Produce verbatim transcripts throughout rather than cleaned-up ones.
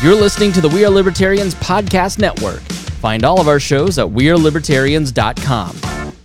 You're listening to the We Are Libertarians Podcast Network. Find all of our shows at we are libertarians dot com.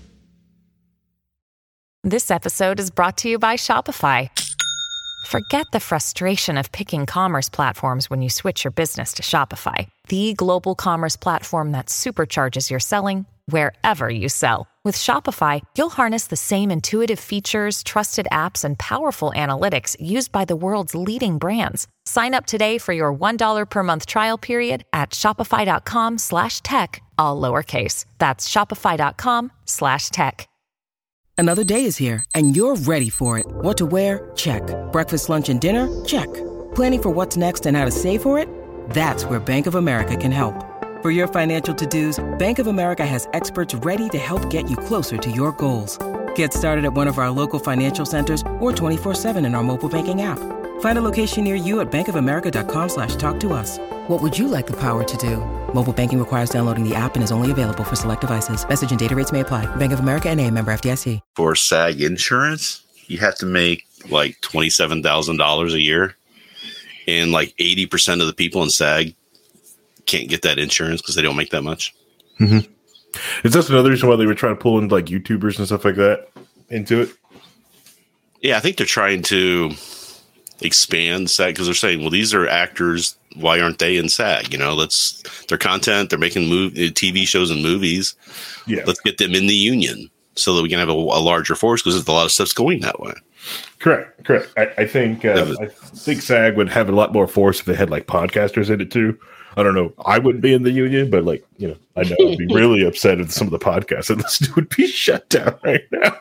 This episode is brought to you by Shopify. Forget the frustration of picking commerce platforms when you switch your business to Shopify, the global commerce platform that supercharges your selling wherever you sell. With Shopify, you'll harness the same intuitive features, trusted apps, and powerful analytics used by the world's leading brands. Sign up today for your one dollar per month trial period at shopify.com slash tech, all lowercase. That's shopify.com slash tech. Another day is here, and you're ready for it. What to wear? Check. Breakfast, lunch, and dinner? Check. Planning for what's next and how to save for it? That's where Bank of America can help. For your financial to-dos, Bank of America has experts ready to help get you closer to your goals. Get started at one of our local financial centers or twenty-four seven in our mobile banking app. Find a location near you at bankofamerica.com slash talk to us. What would you like the power to do? Mobile banking requires downloading the app and is only available for select devices. Message and data rates may apply. Bank of America N A, member F D I C. For SAG insurance, you have to make like twenty-seven thousand dollars a year. And like eighty percent of the people in SAG can't get that insurance because they don't make that much. Mm-hmm. Is this another reason why they were trying to pull in like YouTubers and stuff like that into it? Yeah, I think they're trying to expand SAG because they're saying, well, these are actors. Why aren't they in SAG? You know, let's their content. They're making movie, T V shows and movies. Yeah, let's get them in the union so that we can have a, a larger force because a lot of stuff's going that way. Correct, correct. I, I think uh, I think SAG would have a lot more force if they had like podcasters in it too. I don't know. I wouldn't be in the union, but like, you know, I know I'd be really upset if some of the podcasts I listen to would be shut down right now.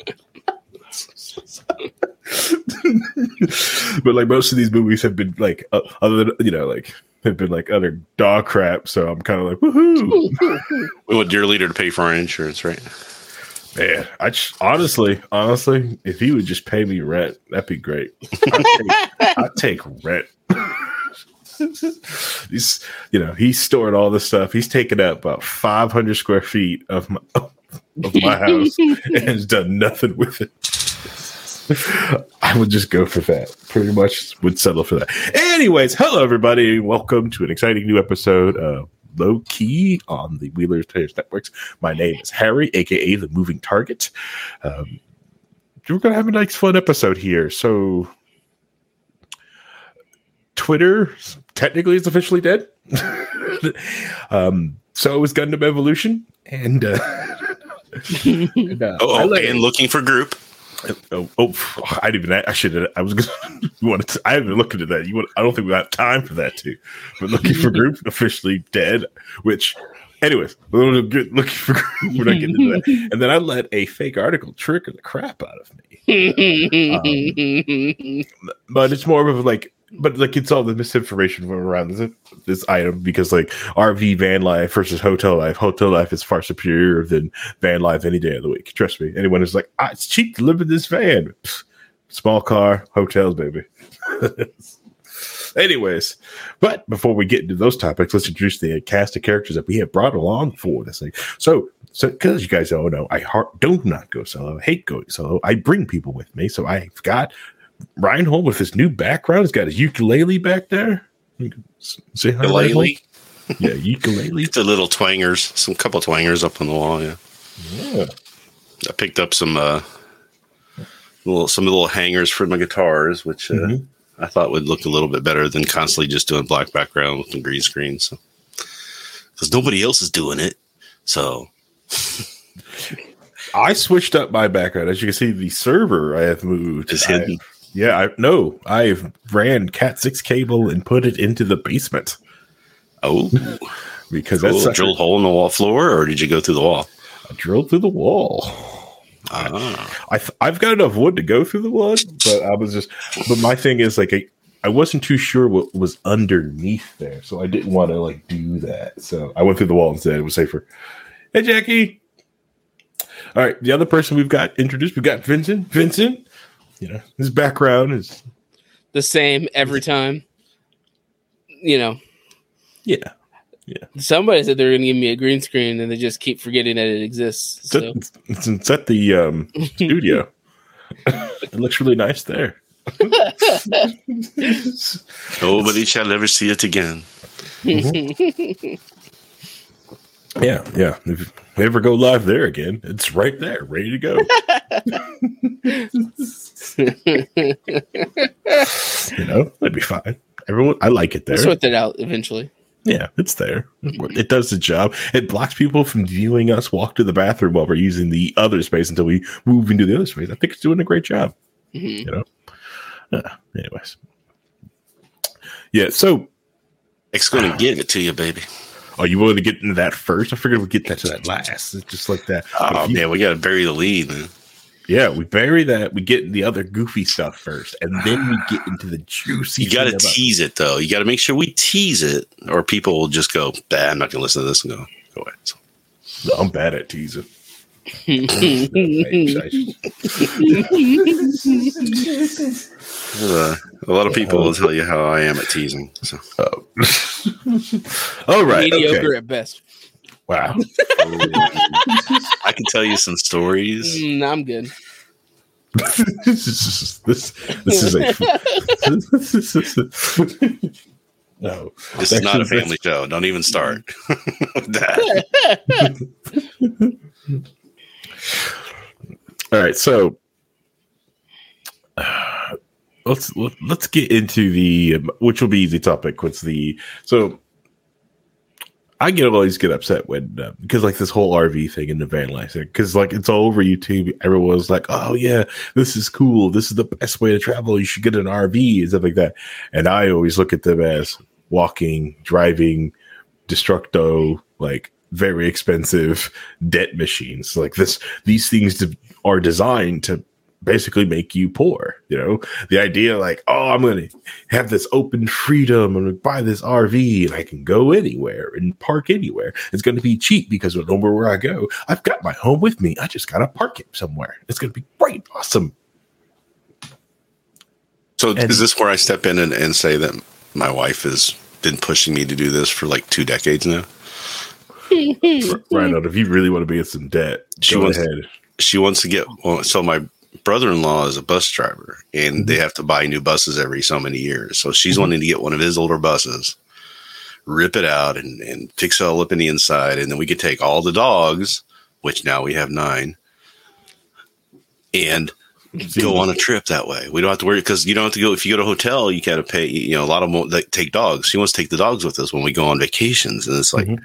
But like most of these movies have been like uh, other than, you know, like have been like other dog crap. So I'm kind of like, woohoo. We want Dear Leader to pay for our insurance, right? Man, I just, honestly, honestly, if he would just pay me rent, that'd be great. I'd take, I'd take rent. He's, you know, he's stored all this stuff. He's taken up about five hundred square feet of my of my house and has done nothing with it. I would just go for that. Pretty much would settle for that. Anyways, hello everybody. Welcome to an exciting new episode of Low Key on the We Libertarians Networks. My name is Harry, aka the Moving Target. Um, we're gonna have a nice, fun episode here. So. Twitter technically is officially dead. um, so is Gundam Evolution, and, uh, and uh, oh, like, and looking for group. Oh, oh, I didn't even. I should. I was going to. Want to? I haven't looked into that. You want? I don't think we got time for that too. But looking for group officially dead. Which, anyways, looking for group. We're not getting into that. And then I let a fake article trigger the crap out of me. um, but it's more of like. But like it's all the misinformation around this, this item because like R V van life versus hotel life. Hotel life is far superior than van life any day of the week. Trust me. Anyone who's like, ah, it's cheap to live in this van. Pfft, small car, hotels, baby. Anyways, but before we get into those topics, let's introduce the cast of characters that we have brought along for this thing. So, so because you guys all know, I heart, do not go solo. I hate going solo. I bring people with me. So I've got Reinhold with his new background. He's got his ukulele back there. Say hi, ukulele. Yeah, ukulele. It's a little twangers, some couple twangers up on the wall. Yeah, yeah. I picked up some uh, little some little hangers for my guitars, which uh, mm-hmm. I thought would look a little bit better than constantly just doing black background with the green screen. So, because nobody else is doing it, so. I switched up my background. As you can see, the server I have moved is hidden. I, yeah, I no, I've ran Cat six cable and put it into the basement. Oh, because cool. that's a drilled hole in the wall floor, or did you go through the wall? I drilled through the wall. Ah. I, I I've got enough wood to go through the wall, but I was just. But my thing is like I, I wasn't too sure what was underneath there, so I didn't want to like do that. So I went through the wall instead. It was safer. Hey, Jackie. All right, the other person we've got introduced, we've got Vincent. Vincent, you know, his background is the same every time. You know, yeah, yeah. Somebody said they were going to give me a green screen, and they just keep forgetting that it exists. So. It's, it's, it's at the um, studio. It looks really nice there. Nobody shall ever see it again. Mm-hmm. Yeah, yeah. If we ever go live there again, it's right there, ready to go. You know, that'd be fine. Everyone, I like it there. We'll sort that out eventually. Yeah, it's there. It does the job. It blocks people from viewing us walk to the bathroom while we're using the other space until we move into the other space. I think it's doing a great job. Mm-hmm. You know. Uh, anyways, yeah. So it's going to give it to you, baby. Oh, you wanted to get into that first? I figured we'd get that to that last. It's just like that. Oh you, man, we got to bury the lead, man. Yeah, we bury that. We get the other goofy stuff first, and then we get into the juicy. You got to tease it, though. You got to make sure we tease it, or people will just go, bah, I'm not going to listen to this and go, go away. So. No, I'm bad at teasing. uh, a lot of people will tell you how I am at teasing. So. Oh. All right. Mediocre okay. at best. Wow. I can tell you some stories. Mm, I'm good. this is this this is a no. This is not a family show. Don't even start with that. All right, so uh, let's let, let's get into the um, which will be the topic. What's the so. I get always get upset when uh, because like this whole R V thing in the van life thing, because like it's all over YouTube. Everyone's like, "Oh yeah, this is cool. This is the best way to travel. You should get an R V and stuff like that." And I always look at them as walking, driving, destructo, like very expensive debt machines. Like this, these things de- are designed to basically make you poor. You know, the idea like, oh, I'm going to have this open freedom. I'm going to buy this R V and I can go anywhere and park anywhere. It's going to be cheap because no matter where I go, I've got my home with me. I just got to park it somewhere. It's going to be great. Awesome. So and, is this where I step in and, and say that my wife has been pushing me to do this for like two decades now? Rhino, if you really want to be in some debt, she go wants, ahead. She wants to get, well, so my brother-in-law is a bus driver and mm-hmm. they have to buy new buses every so many years. So she's mm-hmm. wanting to get one of his older buses, rip it out and, and fix it all up in the inside. And then we could take all the dogs, which now we have nine, and go on a trip that way. We don't have to worry because you don't have to go. If you go to a hotel, you got to pay, you know, a lot of them that take dogs. She wants to take the dogs with us when we go on vacations. And it's like, mm-hmm.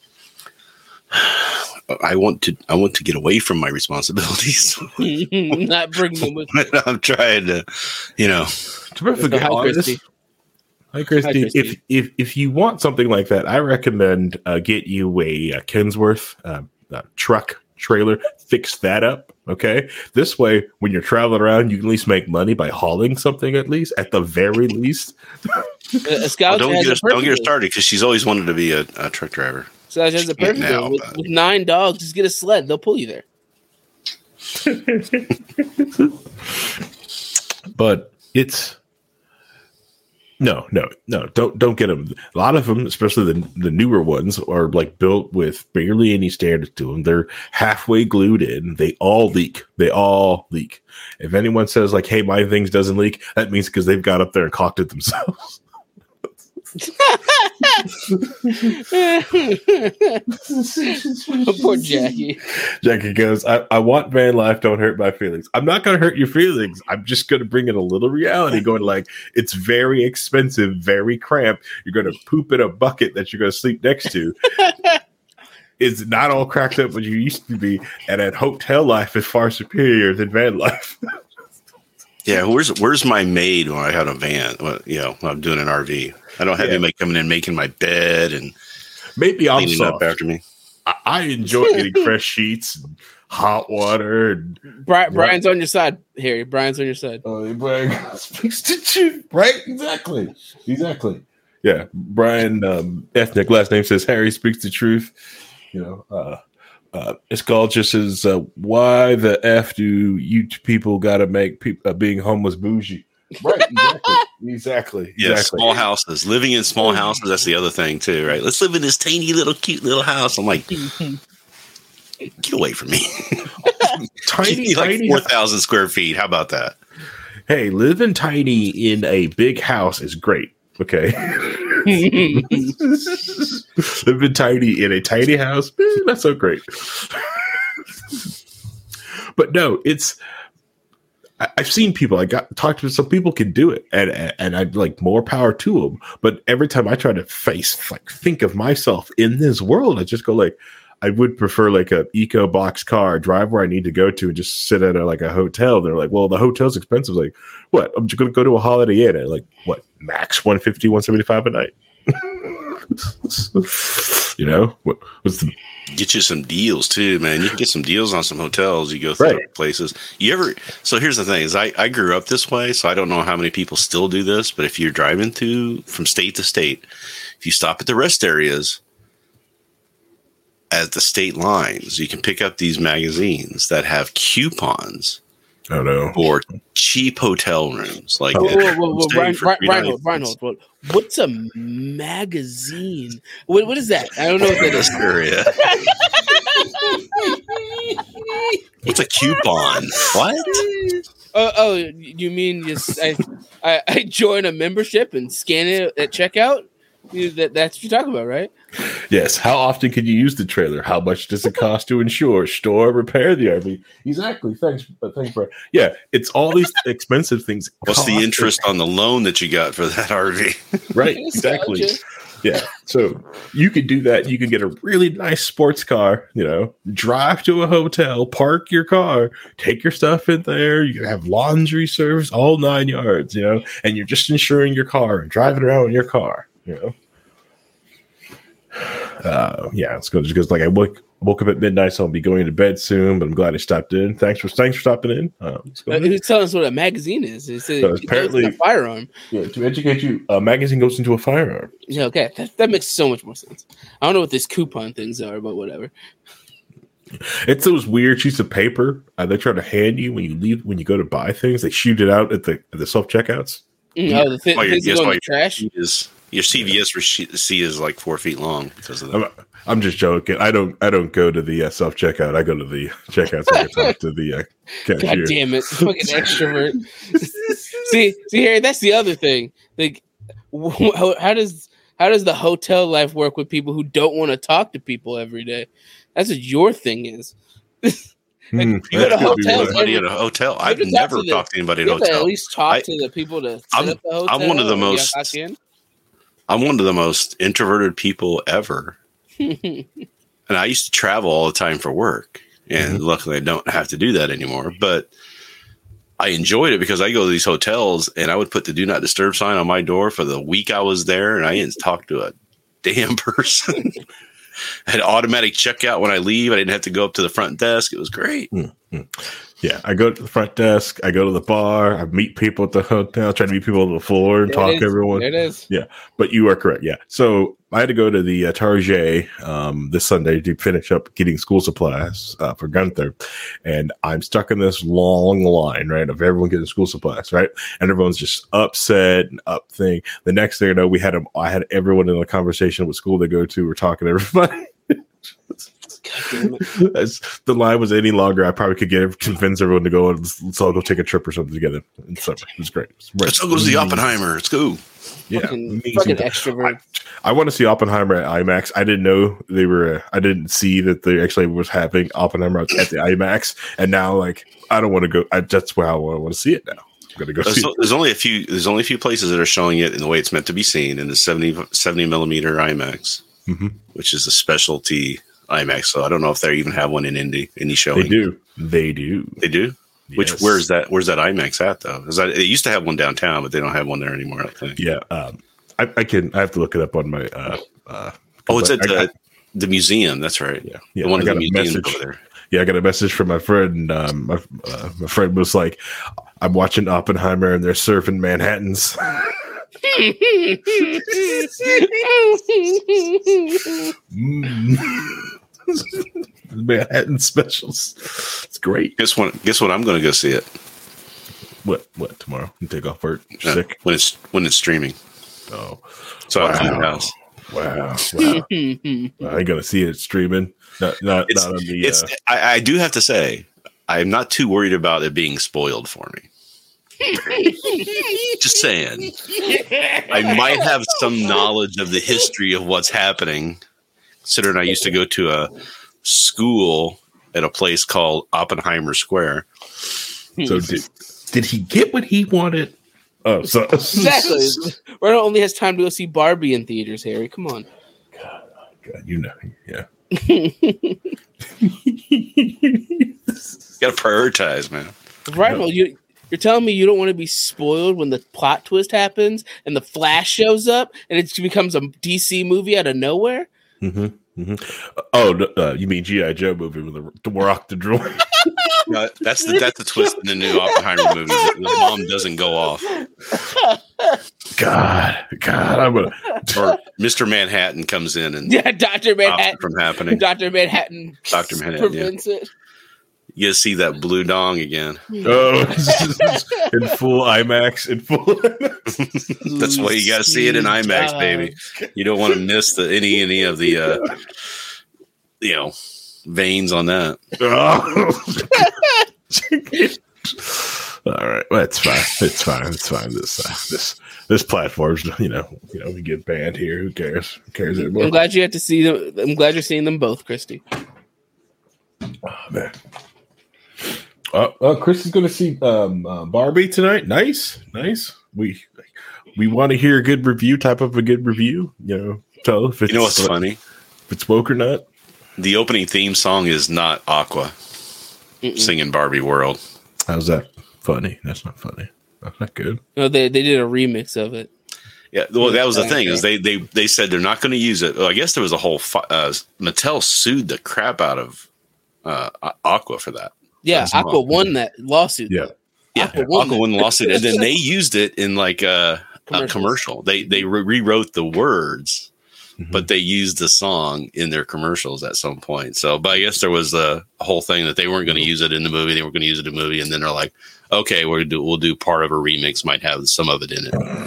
I want to, I want to get away from my responsibilities. Not bring them with me. I'm trying to, you know, to perfectly hi, honest. Christy. Hi, Christy. Hi, Christy. If if if you want something like that, I recommend uh, get you a, a Kensworth uh, uh, truck trailer. Fix that up, okay? This way, when you're traveling around, you can at least make money by hauling something. At least, at the very least. A Scout well, don't, has get her, a don't get her started because she's always wanted to be a, a truck driver. So has a perfect now, with, with nine dogs. Just get a sled; they'll pull you there. But it's no, no, no. Don't don't get them. A lot of them, especially the the newer ones, are like built with barely any standards to them. They're halfway glued in. They all leak. They all leak. If anyone says like, "Hey, my things doesn't leak," that means because they've got up there and caulked it themselves. Poor Jackie. Jackie goes, I, I want van life, don't hurt my feelings. I'm not going to hurt your feelings. I'm just going to bring in a little reality going like, it's very expensive, very cramped. You're going to poop in a bucket that you're going to sleep next to. It's not all cracked up as you used to be. And that hotel life is far superior than van life. Yeah, where's where's my maid when I had a van? Well, you know, when I'm doing an R V. I don't have yeah. anybody coming in making my bed and maybe I'm cleaning soft. up after me. I, I enjoy getting fresh sheets and hot water. And Brian, Brian's on your side, Harry. Brian's on your side. Oh, Brian speaks to you, right? Exactly, exactly. Yeah, Brian, um, ethnic last name says Harry speaks the truth. You know, uh, uh, it's called just as uh, why the F do you people got to make pe- uh, being homeless bougie? Right, exactly, exactly. Yeah, exactly. Small houses, living in small houses. That's the other thing too, right? Let's live in this tiny little cute little house. I'm like, get away from me. tiny, like tiny four thousand square feet. How about that? hey, living tiny in a big house is great. Okay. Living tiny in a tiny house, eh, not so great. But no, it's. I, I've seen people. I got talked to some people can do it, and and, and I'd like more power to them. But every time I try to face, like, think of myself in this world, I just go like, I would prefer like a eco box car, drive where I need to go to, and just sit at a, like a hotel. They're like, well, the hotel's expensive. Like, what? I'm just going to go to a Holiday Inn at like what max one fifty, one seventy-five a night. You know, what, what's the get you some deals too, man. You can get some deals on some hotels. You go through Right. places. You ever? So here's the thing: is I, I grew up this way, so I don't know how many people still do this. But if you're driving to from state to state, if you stop at the rest areas at the state lines, you can pick up these magazines that have coupons I don't know. for cheap hotel rooms. Like, Whoa, whoa, whoa, whoa. stay Ryan, for Ryan, three Reinhold, nights. Reinhold, what, what's a magazine? What, what is that? I don't know what that is. Area. What's a coupon? What? Oh, oh, you mean just I, I, I join a membership and scan it at checkout? You, that, that's what you're talking about, right? Yes. How often can you use the trailer? How much does it cost to insure, store, repair the R V? Exactly. Thanks. uh, Thanks, bro. Yeah, it's all these expensive things. What's the cost- interest on the loan that you got for that R V? Right. Exactly. Gotcha. Yeah. So you could do that. You can get a really nice sports car, you know, drive to a hotel, park your car, take your stuff in there. You can have laundry service, all nine yards, you know, and you're just insuring your car and driving around in your car, you know. Uh, yeah, it's good because like I woke woke up at midnight, so I'll be going to bed soon. But I'm glad I stopped in. Thanks for thanks for stopping in. Uh, let's go Uh, ahead. who's telling us what a magazine is? It's a, So it's apparently- a firearm. Yeah, to educate you, a magazine goes into a firearm. Yeah, okay, that, that makes so much more sense. I don't know what these coupon things are, but whatever. It's those weird sheets of paper uh, they try to hand you when you leave when you go to buy things. They shoot it out at the at the self checkouts. Mm, oh, the thi- Oh, your- things that yes, go in oh, the your- trash. Is your C V S receipt is like four feet long because of that. I'm, I'm just joking. I don't I don't go to the uh, self checkout. I go to the checkout so I can talk to the uh, God cashier. damn it, fucking extrovert. see, see here, that's the other thing. Like, wh- how, how does how does the hotel life work with people who don't want to talk to people every day? That's what your thing is. Hmm, You go to that could be hotels, one. Anybody at a hotel? I've to talk never to the- talked to anybody at You a have to at hotel. least talk I- to the people to set I'm- up the hotel. I'm one of the and get most- back in. I'm one of the most introverted people ever. And I used to travel all the time for work. And Mm-hmm. luckily I don't have to do that anymore. But I enjoyed it because I go to these hotels and I would put the do not disturb sign on my door for the week I was there and I didn't talk to a damn person. I had automatic checkout when I leave. I didn't have to go up to the front desk. It was great. Yeah, I go to the front desk. I go to the bar. I meet people at the hotel. Try to meet people on the floor and There talk it to is. everyone. There it is. Yeah, but you are correct. Yeah. So I had to go to the uh, Target um, this Sunday to finish up getting school supplies uh, for Gunther. And I'm stuck in this long line, right, of everyone getting school supplies, right? And everyone's just upset and up thing. The next thing I know, we had a, I had everyone in a conversation with school they go to. We're talking to everybody. Damn it. As the line was any longer, I probably could get convince everyone to go and let's, let's all go take a trip or something together in summer. It was great. It was Let's go to the Oppenheimer. Let's go. Yeah, Fucking, amazing fucking time. extrovert. I want to see Oppenheimer at IMAX. I didn't know they were. Uh, I didn't see that they actually was having Oppenheimer at the IMAX, and now like I don't want to go. I, that's where I want to see it now. I'm gonna go There's, see. It. there's only a few. There's only a few places that are showing it in the way it's meant to be seen in the seventy, seventy millimeter IMAX, Mhm. which is a specialty IMAX. So I don't know if they even have one in Indy. Any showing? They do. They do. They do. Which Yes. where's that? Where's that IMAX at though? Is that they used to have one downtown, but they don't have one there anymore. I think. Yeah. Um, I, I can. I have to look it up on my. Uh, uh, Oh, it's at I- the, the museum. That's right. Yeah, yeah. The one I of got the a museums message. over there. Yeah, I got a message from my friend. Um, my, uh, my friend was like, "I'm watching Oppenheimer, and they're surfing Manhattans." Mm. Manhattan specials. It's great. Guess what? Guess what? I'm going to go see it What? What tomorrow? You take off work? uh, Sick. when it's when it's streaming. Oh, So I'll clean the Wow. house. wow! Wow! Wow, I gotta see it streaming. Not not It's, not on the. it's Uh, I, I do have to say, I'm not too worried about it being spoiled for me. Just saying. I might have some knowledge of the history of what's happening, considering I used to go to a school at a place called Oppenheimer Square. So did, did he get what he wanted? Oh, so Exactly. Ronald only has time to go see Barbie in theaters, Harry. Come on. God, God, you know, yeah. Got to prioritize, man. Right, well, you, you're telling me you don't want to be spoiled when the plot twist happens and the Flash shows up and it becomes a D C movie out of nowhere? Mm-hmm, mm-hmm. Oh, uh, you mean G I. Joe movie with the, the Rock the Droid? No, that's the that's the twist in the new Oppenheimer movie. The, the bomb doesn't go off. God, God, I'm gonna. Or Mister Manhattan comes in and Yeah, Doctor stops Manhattan it from happening. Doctor Manhattan. Doctor Manhattan, prevents yeah. it. You get to see that blue dong again. Oh, in full IMAX, in full. That's why you got to see it in IMAX, baby. You don't want to miss the any any of the uh, you know veins on that. Oh. All right, well, it's fine. It's fine. It's fine. This uh, this this platform's you know you know we get banned here. Who cares? Who cares anymore? I'm glad you had to see them. I'm glad you're seeing them both, Christy. Oh, man. Uh, uh, Chris is going to see um, uh, Barbie tonight. Nice, nice. We we want to hear a good review, type of a good review. You know, tell if it's You know what's uh, funny? if it's woke or not. The opening theme song is not Aqua Mm-mm. singing Barbie World. How's that funny? That's not funny. That's not good. No, they they did a remix of it. Yeah, well, that was the thing is they they they said they're not going to use it. Well, I guess there was a whole fi- uh, Mattel sued the crap out of uh, Aqua for that. Yeah, That's Aqua wrong. won that lawsuit. Yeah. Yeah, Aqua Aqua won won, that. the lawsuit, and then they used it in like a, a Commercials. commercial. They they re- rewrote the words, Mhm. but they used the song in their commercials at some point. So, but I guess there was a whole thing that they weren't going to use it in the movie. They were going to use it in the movie, and then they're like, "Okay, we'll do we'll do part of a remix. Might have some of it in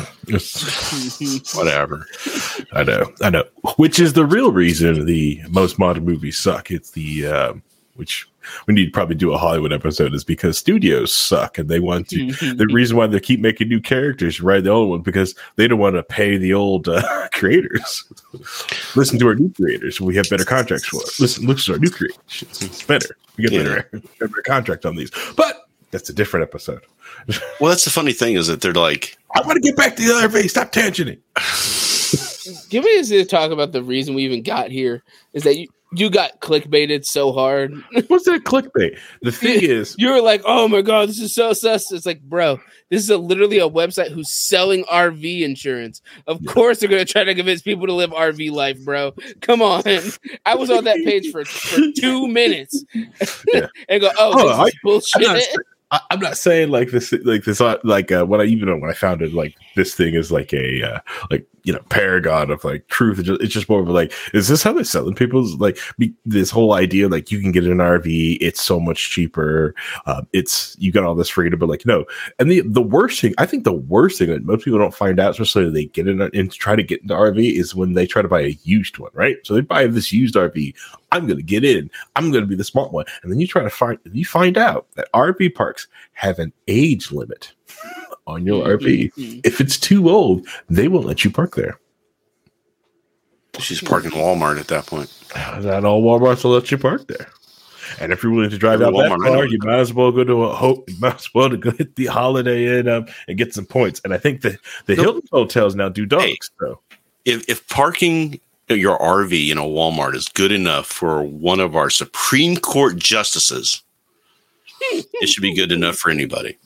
it. Whatever." I know, I know. Which is the real reason the most modern movies suck. It's the um, which we need to probably do a Hollywood episode is because studios suck and they want to. The reason why they keep making new characters, right? The old one because they don't want to pay the old uh, creators. Listen to our new creators. We have better contracts for it. Listen, listen to our new creators. It's better. We get Yeah. better, better contract on these. But that's a different episode. Well, that's the funny thing is that they're like, I want to get back to the other face. Stop tangenting. Give me to talk about the reason we even got here is that you, you got clickbaited so hard. What's that clickbait? The thing is, You were like, oh my God, this is so sus. It's like, bro, this is a, literally a website who's selling R V insurance. Of Yeah. course they're going to try to convince people to live R V life, bro. Come on. I was on that page for, for two minutes Yeah. and go, oh, Oh, this I- is bullshit. I'm not, I, I'm not saying like this, like this, uh, like uh, when I even when I found it, like this thing is like a uh, like you know paragon of like truth. It's just, it's just more of like, is this how they're selling people's like be, this whole idea like you can get an R V, it's so much cheaper, uh, it's you got all this freedom, but like no. And the the worst thing, I think the worst thing that most people don't find out, especially when they get in and try to get into R V, is when they try to buy a used one, right? So they buy this used R V. I'm going to get in. I'm going to be the smart one. And then you try to find, you find out that R V parks have an age limit on your R V. If it's too old, they won't let you park there. she's parking Walmart at that point. Not all Walmarts will let you park there. And if you're willing to drive Every out that Walmart I know. far, you might as well go to a hope. You might as well to go hit the Holiday Inn um, and get some points. And I think the the No. Hilton hotels now do dogs. Hey. So If if parking your R V in a Walmart is good enough for one of our Supreme Court justices, it should be good enough for anybody.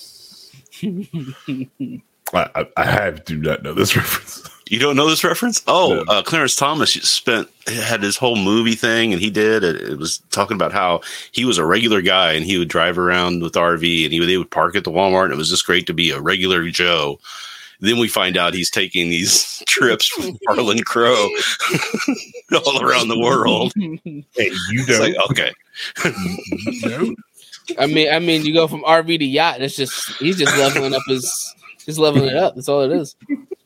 I, I, I have do not know this reference. You don't know this reference? Oh, No. uh, Clarence Thomas spent had his whole movie thing, and he did. It, it was talking about how he was a regular guy, and he would drive around with the R V, and he would, they would park at the Walmart, and it was just great to be a regular Joe. Then we find out he's taking these trips from Harlan Crow all around the world. Hey, you It's don't. like, okay, you don't. I mean, I mean, you go from R V to yacht. And it's just he's just leveling up his, just leveling it up. That's all it is.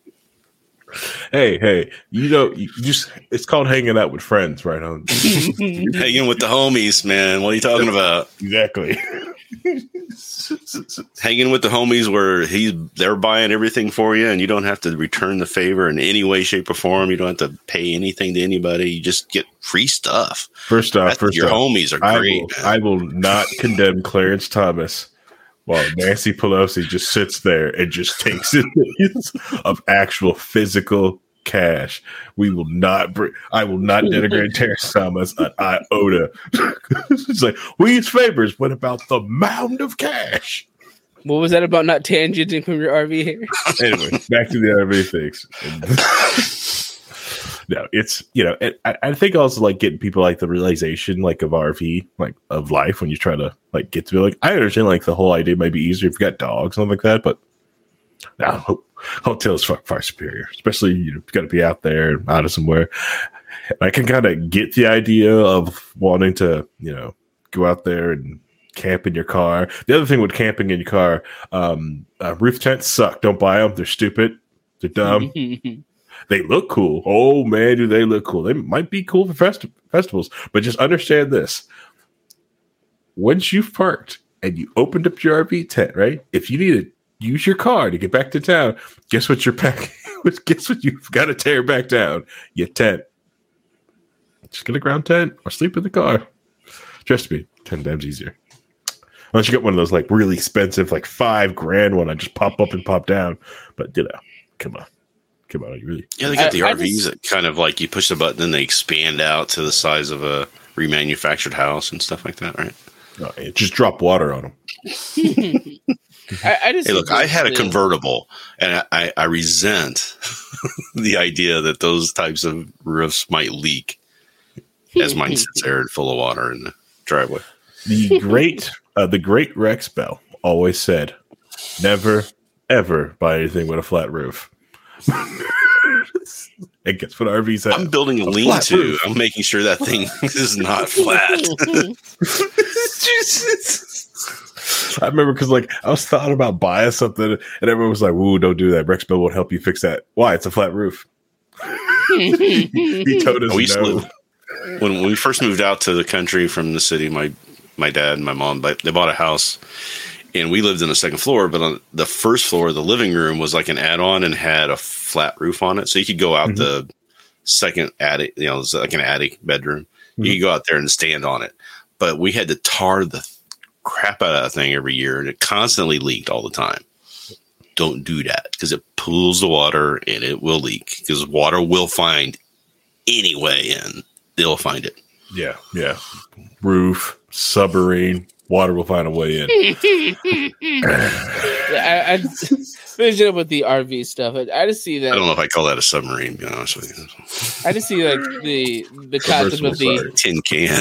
Hey, hey, you know, you just it's called hanging out with friends, right? On hanging with the homies, man. What are you talking about? exactly. hanging with the homies where he's they're buying everything for you, and you don't have to return the favor in any way, shape, or form. You don't have to pay anything to anybody. You just get free stuff. First off, That's, first your off, homies are I great. will, I will not condemn Clarence Thomas while Nancy Pelosi just sits there and just takes it of actual physical cash. We will not bring, I will not denigrate Terrence Thomas an iota. It's like, we use favors. What about the mound of cash? What was that about not tangenting from your R V here? Anyway, back to the R V things. No, it's, you know, it, I, I think also like getting people like the realization like of R V, like of life when you try to like get to be like, I understand like the whole idea might be easier if you got dogs, something like that, but no, hotels far, far superior, especially you know, got to be out there and out of somewhere. I can kind of get the idea of wanting to, you know, go out there and camp in your car. The other thing with camping in your car, um, uh, roof tents suck. Don't buy them. They're stupid. They're dumb. They look cool. Oh man, do they look cool? They might be cool for festi- festivals, but just understand this: once you've parked and you opened up your R V tent, right? If you need to use your car to get back to town, guess what you're packing? Guess what you've got to tear back down? Your tent. Just get a ground tent or sleep in the car. Trust me, ten times easier. Unless you get one of those like really expensive, like five grand one, I just pop up and pop down. But you know, come on. Come on, you really? Yeah, they got the I, R Vs I just, that kind of like you push the button and they expand out to the size of a remanufactured house and stuff like that, right? No, just drop water on them. I, I just hey, look, I had a convertible, and I, I resent the idea that those types of roofs might leak, as mine sits there full of water in the driveway. The great, uh, the great Rex Bell always said, "Never, ever buy anything with a flat roof." And guess what R Vs have? I'm building a, a lean-to. I'm making sure that thing is not flat. I remember because like I was thought about buying something, and everyone was like, "Ooh, don't do that. Rex Bell won't help you fix that." Why? It's a flat roof. he, he told us we no. Live, when we first moved out to the country from the city, my my dad and my mom, but they bought a house. And we lived in the second floor, but on the first floor, the living room was like an add-on and had a flat roof on it. So you could go out mm-hmm. the second attic, you know, it's like an attic bedroom. Mm-hmm. You could go out there and stand on it. But we had to tar the crap out of that thing every year, and it constantly leaked all the time. Don't do that because it pools the water and it will leak because water will find any way in. They'll find it. Yeah, yeah. Roof, submarine. Water will find a way in. I, I finishing up with the R V stuff. I, I just see that. I don't know if I call that a submarine. To be honest with you, I just see like the the concept of the sorry. tin can.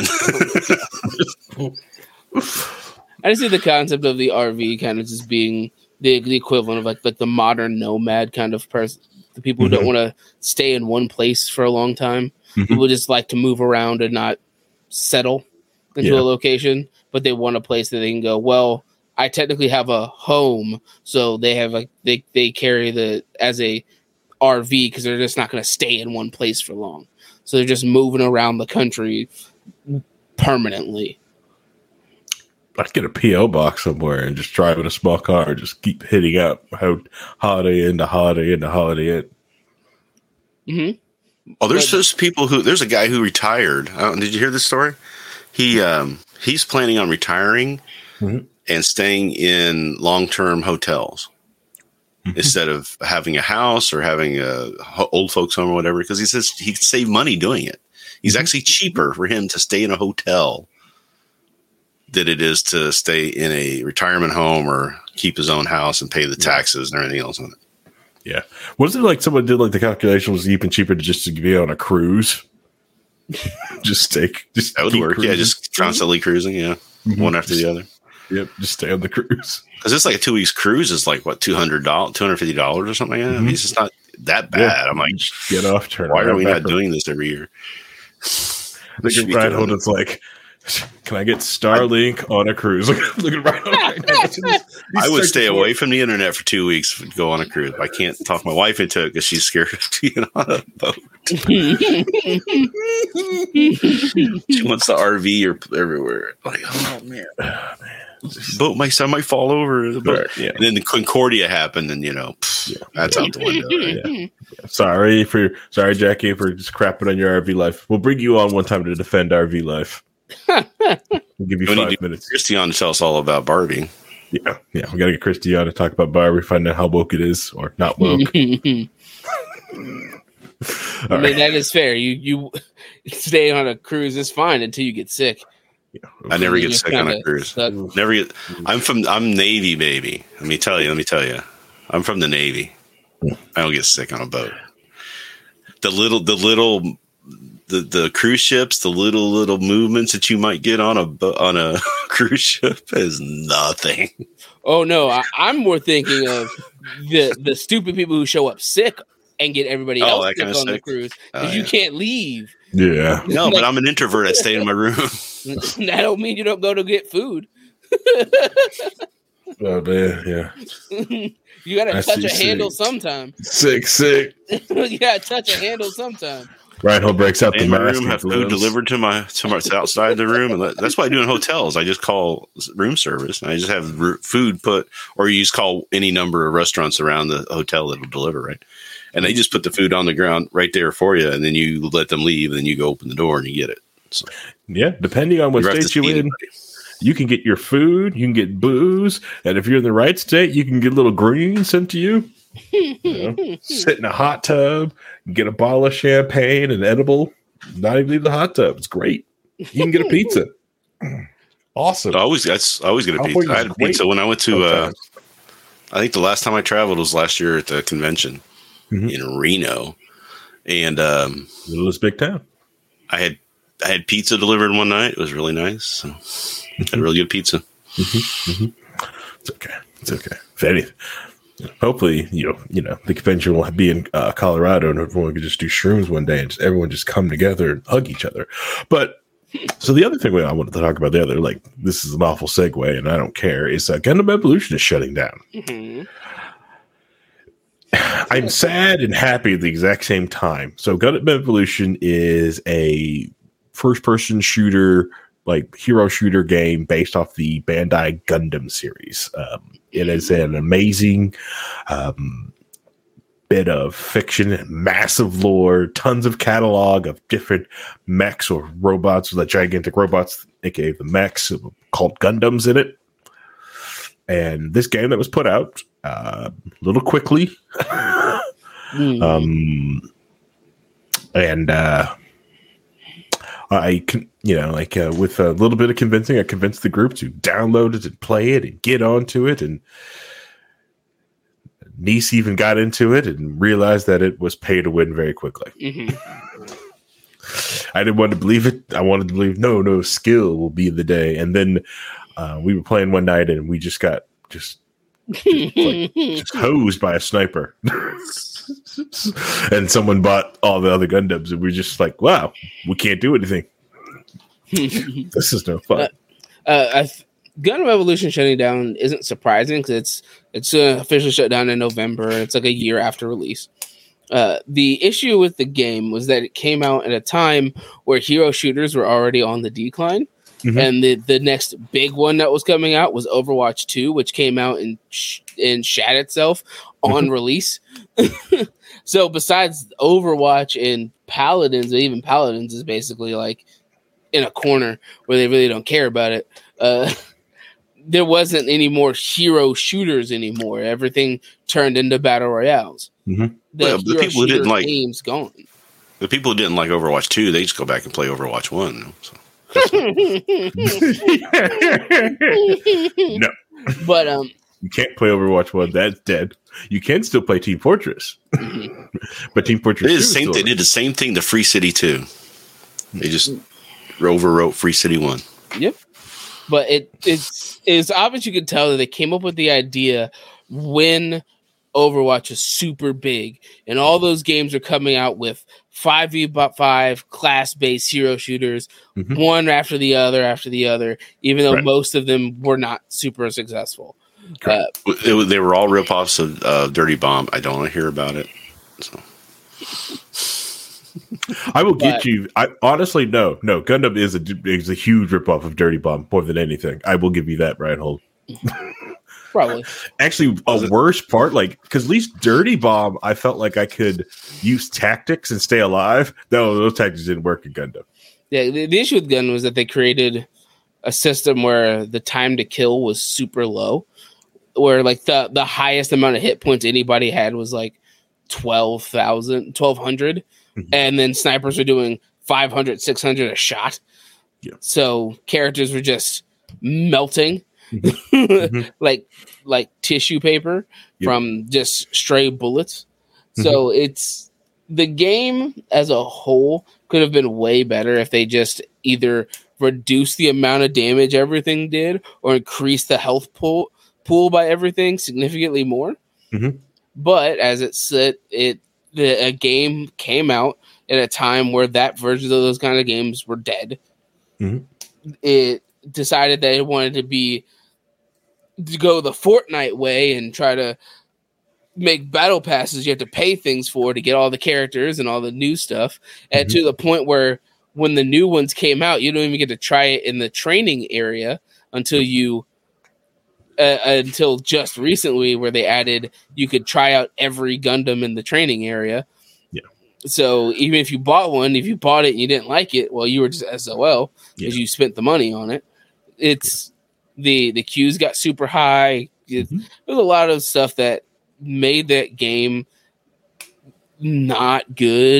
I just see the concept of the R V kind of just being the the equivalent of like like the modern nomad kind of person. The people who mm-hmm. don't want to stay in one place for a long time. Mm-hmm. People just like to move around and not settle into yeah. a location. But they want a place that they can go, well, I technically have a home, so they have a they, they carry the as a R V because they're just not going to stay in one place for long. So they're just moving around the country permanently. I'd get a P O box somewhere and just drive in a small car and just keep hitting up how holiday in to holiday in to holiday in. Mm-hmm. Oh, there's but, those people who there's a guy who retired. I don't, did you hear this story? He um, he's planning on retiring mm-hmm. and staying in long-term hotels mm-hmm. instead of having a house or having a old folks home or whatever. Because he says he can save money doing it. He's mm-hmm. actually cheaper for him to stay in a hotel than it is to stay in a retirement home or keep his own house and pay the taxes and everything else on it. Yeah, wasn't it like someone did like the calculation was even cheaper to just to be on a cruise? just take just that would work. Cruising. Yeah, just constantly cruising. Yeah, mm-hmm. one after the other. Yep, just stay on the cruise. Because it's like a two weeks cruise is like what two hundred dollars, two hundred fifty dollars or something like that. Mm-hmm. I mean, it's just not that bad. Yeah. I'm like, get off. Turn. Why are we not doing this every year? Look at Ryan Holden's like, can I get Starlink on a cruise? Look, look at Ryan Holden right now. I would stay away from the internet for two weeks to go on a cruise. I can't talk my wife into it because she's scared of being on a boat. She wants the R V or everywhere. Like, oh man. Oh, man. boat might, I might fall over. The boat. Right, yeah. And then the Concordia happened, and you know, pff, yeah. that's out the window. Right? Yeah. Sorry for sorry, Jackie, for just crapping on your R V life. We'll bring you on one time to defend R V life. We'll give you we five need minutes. Christy on to tell us all about Barbie. Yeah, yeah. We gotta get Christy on to talk about Barbie, find out how woke it is or not woke. I mean, right. that is fair. You you stay on a cruise is fine until you get sick. Yeah. I never get You're sick on a kinda cruise. stuck. Never get. I'm from. I'm Navy, baby. Let me tell you. Let me tell you. I'm from the Navy. I don't get sick on a boat. The little, the little, the the cruise ships, the little little movements that you might get on a bo- on a cruise ship is nothing. Oh no, I, I'm more thinking of the the stupid people who show up sick and get everybody Oh, else that sick kinda on the sick? cruze Oh, because you yeah. can't leave. Yeah. No, but I'm an introvert. I stay in my room. That don't mean you don't go to get food. Oh man, yeah. You gotta I touch see, a handle see. sometime. Sick, sick. You gotta touch a handle sometime. Reinhold breaks out the in my mask. room, and have food gloves. delivered to my to my outside the room, and let, that's what I do in hotels. I just call room service, and I just have r- food put, or you just call any number of restaurants around the hotel that'll deliver, right? And they just put the food on the ground right there for you, and then you let them leave, and then you go open the door and you get it. So Yeah, depending on what you don't have state to you see in, anybody. you can get your food, you can get booze, and if you're in the right state, you can get little greens sent to you. You know, sit in a hot tub, get a bottle of champagne, an edible, not even leave the hot tub. It's great. You can get a pizza. Awesome. I always that's I always get a pizza. California's I had a great pizza when I went to. Uh, sometimes. I think the last time I traveled was last year at the convention Mhm. in Reno, and um, Littlest big town. I had I had pizza delivered one night. It was really nice. So, had really good pizza. It's okay. It's okay. If anything, hopefully, you know, you know, the convention will be in uh, Colorado, and everyone can just do shrooms one day, and just, everyone just come together and hug each other. But so the other thing I wanted to talk about, the other, like, this is an awful segue, and I don't care, is uh, Gundam Evolution is shutting down. Mm-hmm. I'm sad and happy at the exact same time. So Gundam Evolution is a first-person shooter, like hero shooter game based off the Bandai Gundam series. Um, it is an amazing um, bit of fiction, massive lore, tons of catalog of different mechs or robots, the gigantic robots, aka the mechs, called Gundams in it. And this game that was put out uh, a little quickly, Mm. um, and uh, I can, you know, like uh, with a little bit of convincing, I convinced the group to download it and play it and get onto it. And niece even got into it and realized that it was pay to win very quickly. Mm-hmm. I didn't want to believe it. I wanted to believe no, no skill will be the day. And then uh, we were playing one night and we just got just, just, like, just hosed by a sniper. And someone bought all the other Gundams, and we're just like, wow, we can't do anything. This is no fun. uh, I th- Gundam Evolution shutting down isn't surprising because it's it's uh, officially shut down in November. It's like a year after release. Uh, the issue with the game was that it came out at a time where hero shooters were already on the decline. Mhm. And the, the next big one that was coming out was Overwatch two, which came out and sh- and shat itself on release. So besides Overwatch and Paladins, and even Paladins is basically like in a corner where they really don't care about it. Uh, there wasn't any more hero shooters anymore. Everything turned into battle royales. Mhm. The, Well, the hero people who didn't shooter like- game's gone. The people who didn't like Overwatch two, they just go back and play Overwatch one. So. No, But um, you can't play Overwatch one. That's dead. You can still play Team Fortress, but Team Fortress They two did, the is same, still they did the same thing to Free City two. They just overwrote Free City one. yep. But it it's it's obvious you could tell that they came up with the idea when Overwatch is super big, and all those games are coming out with five v five class-based hero shooters, Mhm. one after the other after the other, even though Right. most of them were not super successful. Uh, It was- they were all ripoffs of uh, Dirty Bomb. I don't want to hear about it. So. I will get But- you. I honestly no, no. Gundam is a is a huge ripoff of Dirty Bomb more than anything. I will give you that, Reinhold. Probably. Actually, a worse part, like because at least Dirty Bomb, I felt like I could use tactics and stay alive. No, those tactics didn't work in Gundam. Yeah, the, the issue with Gundam was that they created a system where the time to kill was super low, where like the, the highest amount of hit points anybody had was like twelve thousand, twelve hundred, Mhm. and then snipers were doing five hundred, six hundred a shot. Yeah. So characters were just melting Mhm. like like tissue paper Yep. from just stray bullets. So it's the game as a whole could have been way better if they just either reduced the amount of damage everything did or increased the health pool pool by everything significantly more. Mhm. But as it said, it the a game came out at a time where that version of those kind of games were dead. Mhm. It decided that it wanted to be to go the Fortnite way and try to make battle passes you have to pay things for to get all the characters and all the new stuff, and to the point where when the new ones came out, you don't even get to try it in the training area until you uh, until just recently, where they added you could try out every Gundam in the training area. Yeah. So even if you bought one, if you bought it and you didn't like it, well, you were just S O L because Yeah. you spent the money on it. It's the the queues got super high. It- Mhm. There's a lot of stuff that made that game not good.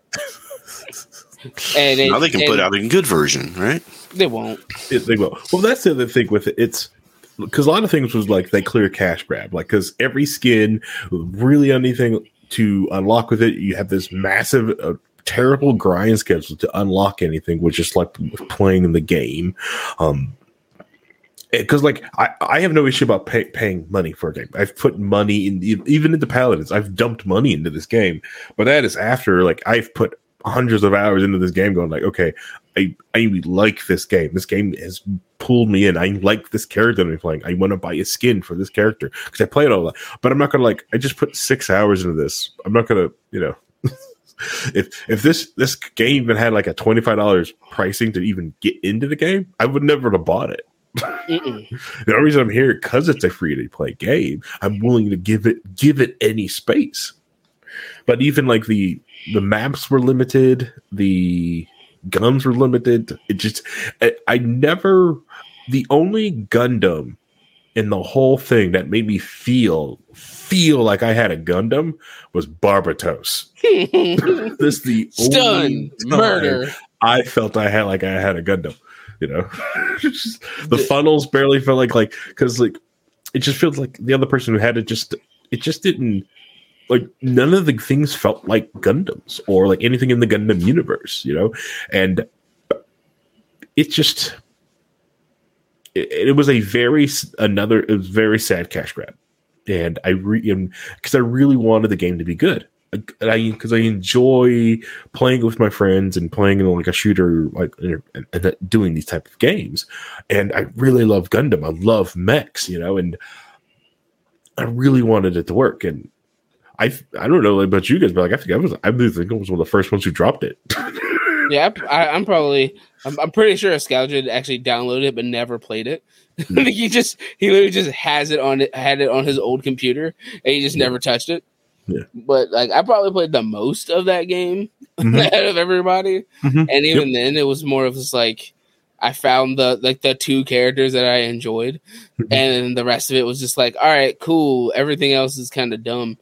and it, Now they can and put out a good version, right? They won't. It, they will. Well, that's the other thing with it. It's because a lot of things was like they clear cash grab, like because every skin, really anything to unlock with it, you have this massive, uh, terrible grind schedule to unlock anything, which is like playing the game. Um, because like I, I have no issue about pay, paying money for a game. I've put money in even into Paladins. I've dumped money into this game, but that is after like I've put hundreds of hours into this game, going like, okay, I I like this game. This game has pulled me in. I like this character that I'm playing. I want to buy a skin for this character because I play it all that. But I'm not gonna like. I just put six hours into this. I'm not gonna, you know. if if this this game even had like a twenty-five dollars pricing to even get into the game, I would never have bought it. Mm-mm. The only reason I'm here because it's a free to play game. I'm willing to give it give it any space. But even like the the maps were limited, the guns were limited. It just I, I never the only Gundam in the whole thing that made me feel feel like I had a Gundam was Barbatos. This is the Stun, only time murder. I felt I had like I had a Gundam. You know, just, the funnels barely felt like like because like it just feels like the other person who had it just it just didn't like none of the things felt like Gundams or like anything in the Gundam universe, you know, and it just it, it was a very another it was very sad cash grab, and I re because I really wanted the game to be good. I because I enjoy playing with my friends and playing in like a shooter, like and, and doing these type of games, and I really love Gundam. I love mechs, you know, and I really wanted it to work. And I I don't know about you guys, but like I think I was I think I was one of the first ones who dropped it. Yeah, I, I'm probably. I'm, I'm pretty sure Scalged actually downloaded it but never played it. I think he just he literally just has it on it had it on his old computer and he just Yeah. never touched it. Yeah. But like I probably played the most of that game Mhm. out of everybody, Mhm. and even then it was more of just like I found the like the two characters that I enjoyed, Mhm. and the rest of it was just like, all right, cool. Everything else is kind of dumb.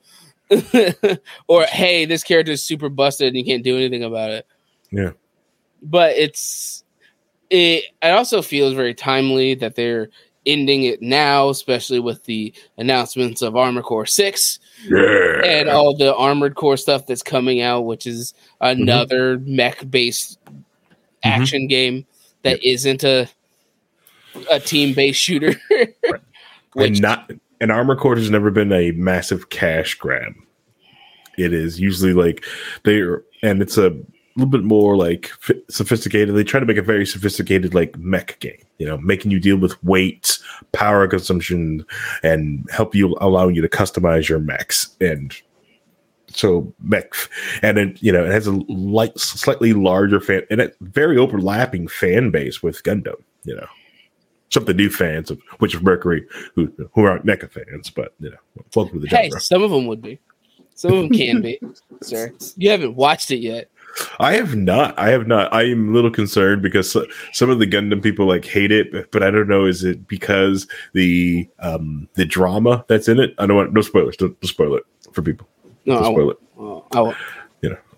Or hey, this character is super busted and you can't do anything about it. Yeah. But it's it. It also feels very timely that they're ending it now, especially with the announcements of Armored Core six Yeah. and all the Armored Core stuff that's coming out, which is another Mm-hmm. mech based action game that isn't a a team based shooter. Which and not an Armor Core has never been a massive cash grab. It is usually like they're and it's a little bit more like f- sophisticated. They try to make a very sophisticated like mech game, you know, making you deal with weight, power consumption, and help you allowing you to customize your mechs. And so mech, and it you know it has a light, slightly larger fan and a very overlapping fan base with Gundam. You know, some of the new fans of Witch of Mercury who who aren't mecha fans, but you know, welcome to the Hey, genre. some of them would be. Some of them can be, sir. You haven't watched it yet. I have not. I have not. I am a little concerned because some of the Gundam people like hate it, but I don't know. Is it because the um the drama that's in it? I don't want no spoilers. Don't, don't spoil it for people. No, don't I spoil won't. it. Oh, I won't. You know.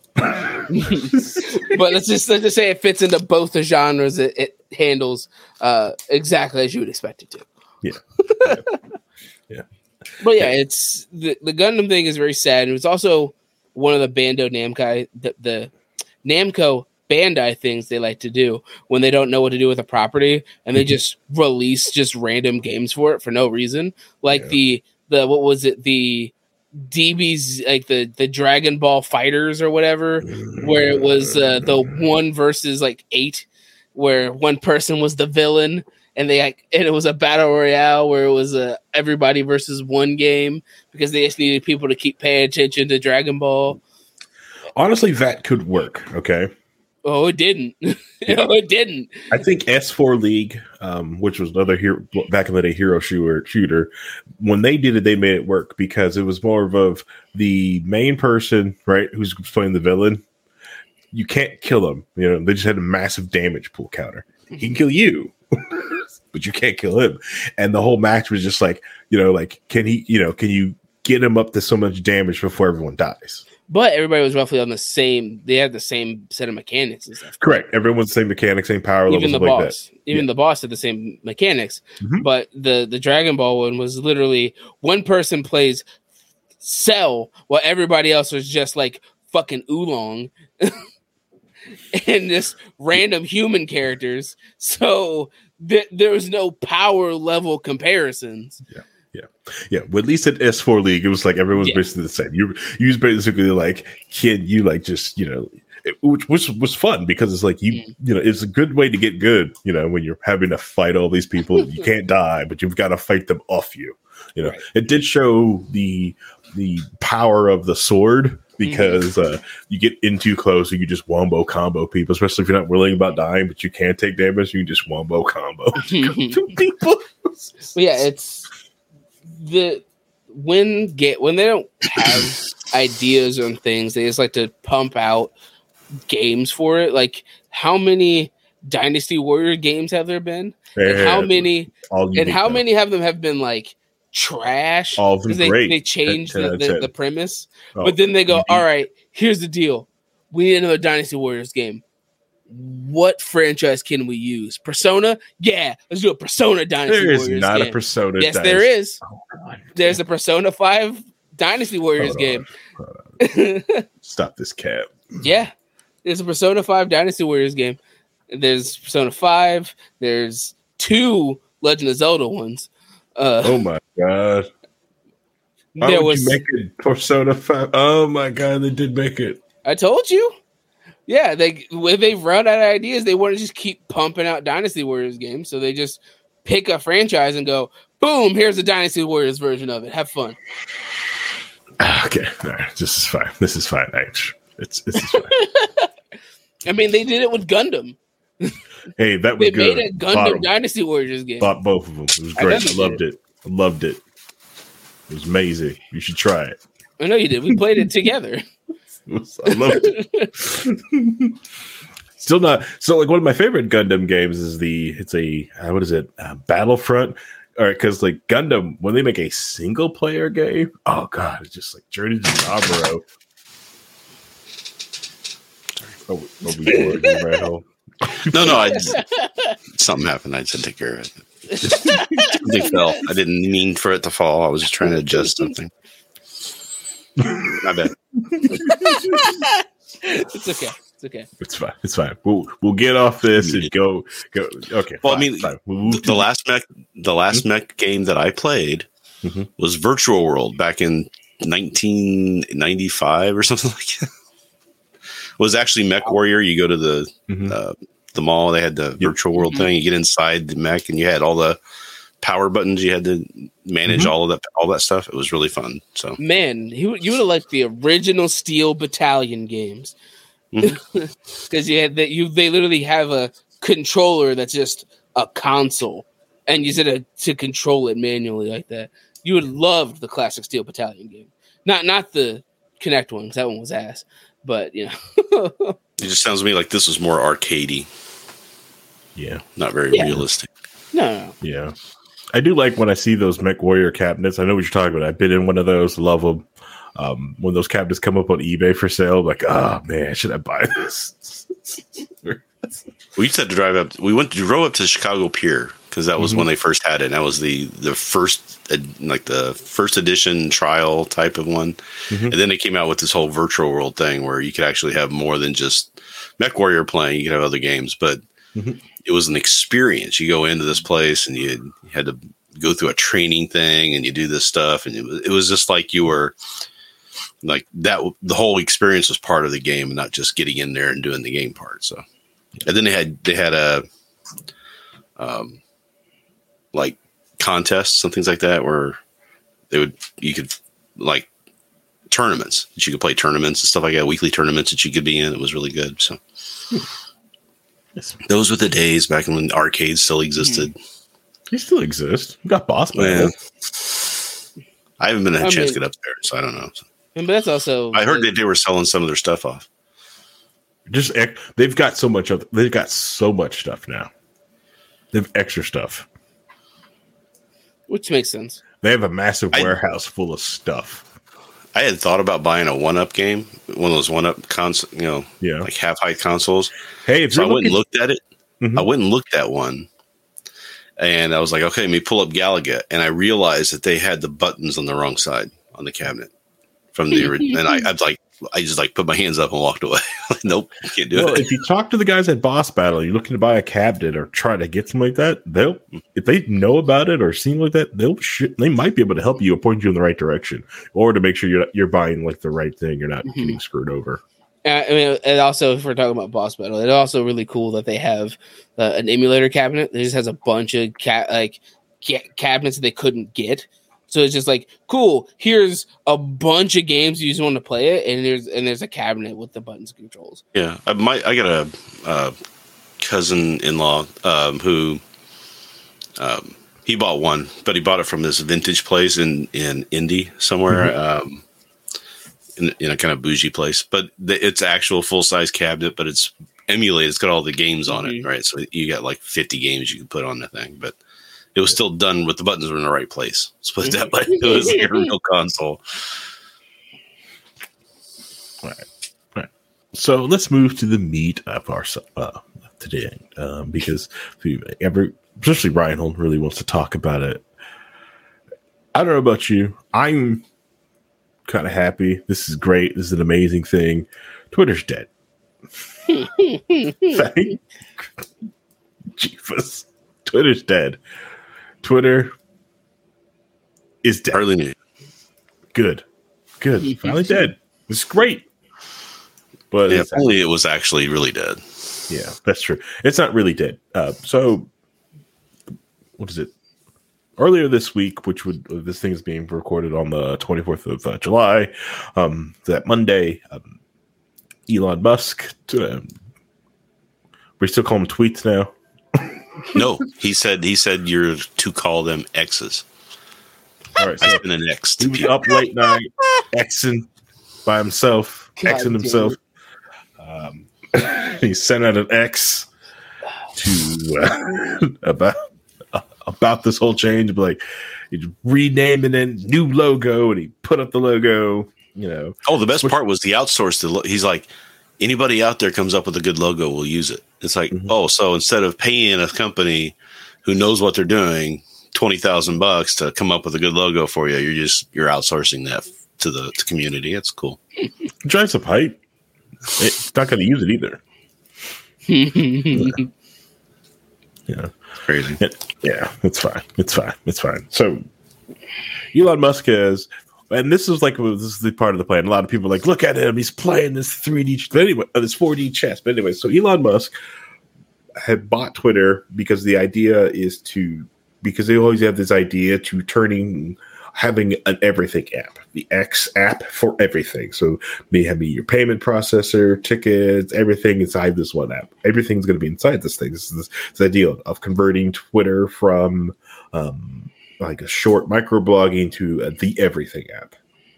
But let's just let's just say it fits into both the genres. It, it handles uh, exactly as you would expect it to. Yeah. Yeah. Yeah. But yeah, it's the, the Gundam thing is very sad. It was also one of the Bando Namco the, the Namco Bandai things they like to do when they don't know what to do with a property and they just release just random games for it for no reason. Like yeah. the the what was it the D B's like the the Dragon Ball Fighters or whatever, where it was uh, the one versus like eight, where one person was the villain. And they and it was a battle royale where it was a everybody versus one game because they just needed people to keep paying attention to Dragon Ball. Honestly, that could work. Okay. Oh, it didn't. Yeah. No, it didn't. I think S four League, um, which was another hero back in the day hero shooter, shooter, when they did it, they made it work because it was more of, of the main person, right, who's playing the villain. You can't kill him. You know, they just had a massive damage pool counter. He can kill you. But you can't kill him. And the whole match was just like, you know, like, can he, you know, can you get him up to so much damage before everyone dies? But everybody was roughly on the same, they had the same set of mechanics and stuff. Correct. Everyone's the same mechanics, same power levels. Even the like boss. That. Even yeah. the boss had the same mechanics. Mm-hmm. But the, the Dragon Ball one was literally one person plays Cell while everybody else was just like fucking Oolong. And just random human characters. So th- there was no power level comparisons. Yeah. Yeah. Yeah. Well, at least at S four League, it was like everyone's yeah. basically the same. You you was basically like, kid, you like just, you know, it, which, which was fun because it's like you, mm. you know, it's a good way to get good, you know, when you're having to fight all these people. You can't die, but you've got to fight them off you. You know, right. It did show the the power of the sword. Because uh, you get in too close and you just wombo combo people, especially if you're not worrying about dying, but you can take damage, you can just wombo combo people. Well, yeah, it's the when get when they don't have ideas on things, they just like to pump out games for it. Like how many Dynasty Warrior games have there been? And, and how many and how many have them have been like trash? All of them they, great. They changed ten, ten, the, the, ten. the premise, oh, but then they go, indeed. all right, here's the deal. We need another Dynasty Warriors game. What franchise can we use? Persona? Yeah, let's do a Persona Dynasty there is Warriors not game. a Persona Yes, Dynasty. there is. Oh, God. There's a Persona five Dynasty Warriors Hold game. on, Stop this cap. Yeah, there's a Persona five Dynasty Warriors game. There's Persona five. There's two Legend of Zelda ones. Uh, oh my God. Why there would was you make it Persona five? Oh my God, they did make it. I told you. Yeah, they when they've run out of ideas, they want to just keep pumping out Dynasty Warriors games. So they just pick a franchise and go, boom, here's the Dynasty Warriors version of it. Have fun. Okay, all right, this is fine. This is fine. Actually, it's this is fine. I mean, they did it with Gundam. Hey, that was they good. made a Gundam Dynasty Warriors game. Bought both of them. It was great. I, I loved it. I loved it. It was amazing. You should try it. I know you did. We played it together. I loved it. Still not. So, like, one of my favorite Gundam games is the. It's a uh, what is it? Uh, Battlefront. All right, because like Gundam, when they make a single player game, oh god, it's just like Journey to Zaburo. Oh, oh, we bored, right home. No, no, I just, something happened. I had to take care of it. Something fell. I didn't mean for it to fall. I was just trying to adjust something. My bad. It's okay. It's okay. It's fine. It's fine. We'll we'll get off this and go go. Okay. Well, fine, I mean, fine. We'll the, the last mech, the last mm-hmm. mech game that I played mm-hmm. was Virtual World back in nineteen ninety-five or something like that. It was actually Mech Warrior. You go to the mm-hmm. uh, the mall. They had the yep. Virtual World mm-hmm. thing. You get inside the mech, and you had all the power buttons. You had to manage Mm-hmm. all of that, all that stuff. It was really fun. So Man, you, you would have liked the original Steel Battalion games because you had that. You they literally have a controller that's just a console, and you said to, to control it manually like that. You would love the classic Steel Battalion game, not not the Kinect one because that one was ass. But you know, it just sounds to me like this was more arcadey, Yeah. not very Yeah. realistic. no, no, no. Yeah. I do like when I see those Mech Warrior cabinets. I know what you're talking about. I've been in one of those. Love them. Um, when those cabinets come up on eBay for sale, like, oh man, should I buy this? We used to have to drive up. We went to drove up to Chicago Pier because that was Mhm. when they first had it. And that was the the first ed- like the first edition trial type of one. Mhm. And then they came out with this whole virtual world thing where you could actually have more than just Mech Warrior playing. You could have other games, but Mhm. it was an experience. You go into this place and you, you had to go through a training thing and you do this stuff, and it was, it was just like you were like that. The whole experience was part of the game and not just getting in there and doing the game part. So. And then they had they had a um like contests and things like that where they would you could like tournaments that you could play tournaments and stuff like that, weekly tournaments that you could be in. It was really good. So Yes. those were the days back when arcades still existed. He still exists. We got Boss Battle. Man. I haven't been a I chance mean- to get up there, so I don't know. And, but that's also I heard that they were selling some of their stuff off. Just ec- they've got so much of they've got so much stuff now. They have extra stuff. which makes sense. They have a massive I- warehouse full of stuff. I had thought about buying a one-up game, one of those one-up console, you know, Yeah. like half-height consoles. Hey, if So I you're went and looking, looked at it. Mhm. I went and looked at one, and I was like, okay, let me pull up Galaga, and I realized that they had the buttons on the wrong side on the cabinet from the original. And I, I was like, I just like put my hands up and walked away. Like, nope, can't do well, it. if you talk to the guys at Boss Battle, you're looking to buy a cabinet or try to get something like that. They'll, if they know about it or seen like that, they'll sh- they might be able to help you or point you in the right direction, or to make sure you're you're buying like the right thing. You're not Mhm. getting screwed over. Uh, I mean, and also if we're talking about Boss Battle, it's also really cool that they have uh, an emulator cabinet that just has a bunch of ca- like ca- cabinets that they couldn't get. So it's just like, cool. Here's a bunch of games you just want to play it, and there's and there's a cabinet with the buttons and controls. Yeah, I might. I got a, uh cousin-in-law um, who um, he bought one, but he bought it from this vintage place in in Indy somewhere, um, in, in a kind of bougie place. But the, it's actual full-size cabinet, but it's emulated. It's got all the games on Mhm. it, right? So you got like fifty games you can put on the thing, but it was still done with the buttons were in the right place. Let's put it that way. It was like a real console. So let's move to the meat of our uh, today, um, because every, especially Reinhold really wants to talk about it. I don't know about you. I'm kind of happy. This is great. This is an amazing thing. Twitter's dead. Thank Jesus. Twitter's dead. Twitter is dead. Hardly knew. Good. Good. Finally dead. It's great. But Yeah, it's, if only it was actually really dead. yeah, that's true. It's not really dead. Uh, so, what is it? Earlier this week, which would uh, this thing is being recorded on the twenty-fourth of uh, July, um, that Monday, um, Elon Musk, uh, we still call him tweets now. No, he said he said you're to call them X's. All right, so I've been an X he to was people. up late night, Xing by himself, God Xing damn himself. Um, he sent out an X to uh, about uh, about this whole change. But like, he's renaming it, new logo, and he put up the logo. You know, Oh, the best Which- part was the outsourced. The lo- he's like, anybody out there comes up with a good logo, we'll use it. It's like, Mhm. oh, so instead of paying a company who knows what they're doing twenty thousand bucks to come up with a good logo for you, you're just you're outsourcing that to the to community. That's cool. drives up hype. It's not going to use it either. Yeah. Crazy. It- yeah, it's fine. It's fine. It's fine. So Elon Musk has, and this is like this is the part of the plan. A lot of people are like, look at him. He's playing this three D, but anyway, uh, this four D chess. But anyway, so Elon Musk had bought Twitter because the idea is to because they always have this idea to turning having an everything app, the X app for everything. So may have your payment processor, tickets, everything inside this one app. Everything's going to be inside this thing. This is this, this idea of converting Twitter from um, like a short microblogging to uh, the everything app.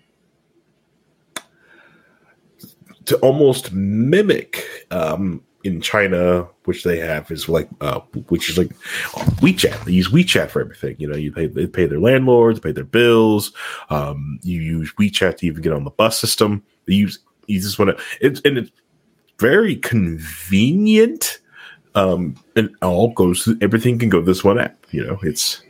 To almost mimic um, in China, which they have is like, uh, which is like WeChat. They use WeChat for everything. You know, you pay they pay their landlords, pay their bills. Um, you use WeChat to even get on the bus system. They use you just want to. It's and it's very convenient. Um, and all goes. Everything can go this one app. You know, it's.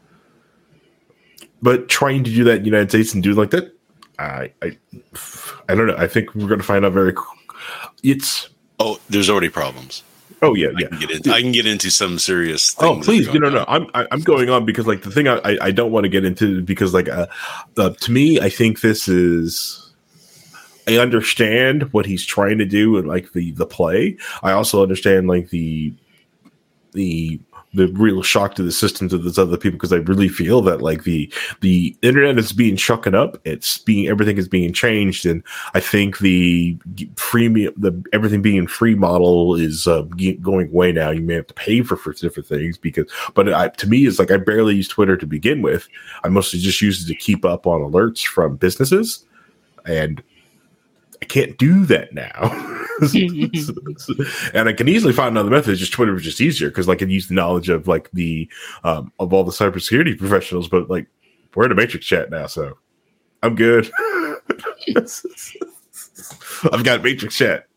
But trying to do that in the United States and do it like that, I, I, I don't know. I think we're going to find out very. It's. Oh, there's already problems. Oh yeah, I yeah. Can get into, I can get into some serious things. Oh please, no, no, no. I'm I, I'm going on because like the thing I I, I don't want to get into because like uh, uh, to me I think this is. I understand what he's trying to do and like the the play. I also understand like the the. the real shock to the systems of those other people because I really feel that like the the internet is being shucking up. It's being everything is being changed, and I think the freemium, the everything being free model is uh, going away now. You may have to pay for for different things because, but I, to me, it's like I barely use Twitter to begin with. I mostly just use it to keep up on alerts from businesses, and I can't do that now. And I can easily find another method. Just Twitter was just easier because like I can use the knowledge of like the um, of all the cybersecurity professionals. But like we're in a Matrix chat now, so I'm good. I've got Matrix chat.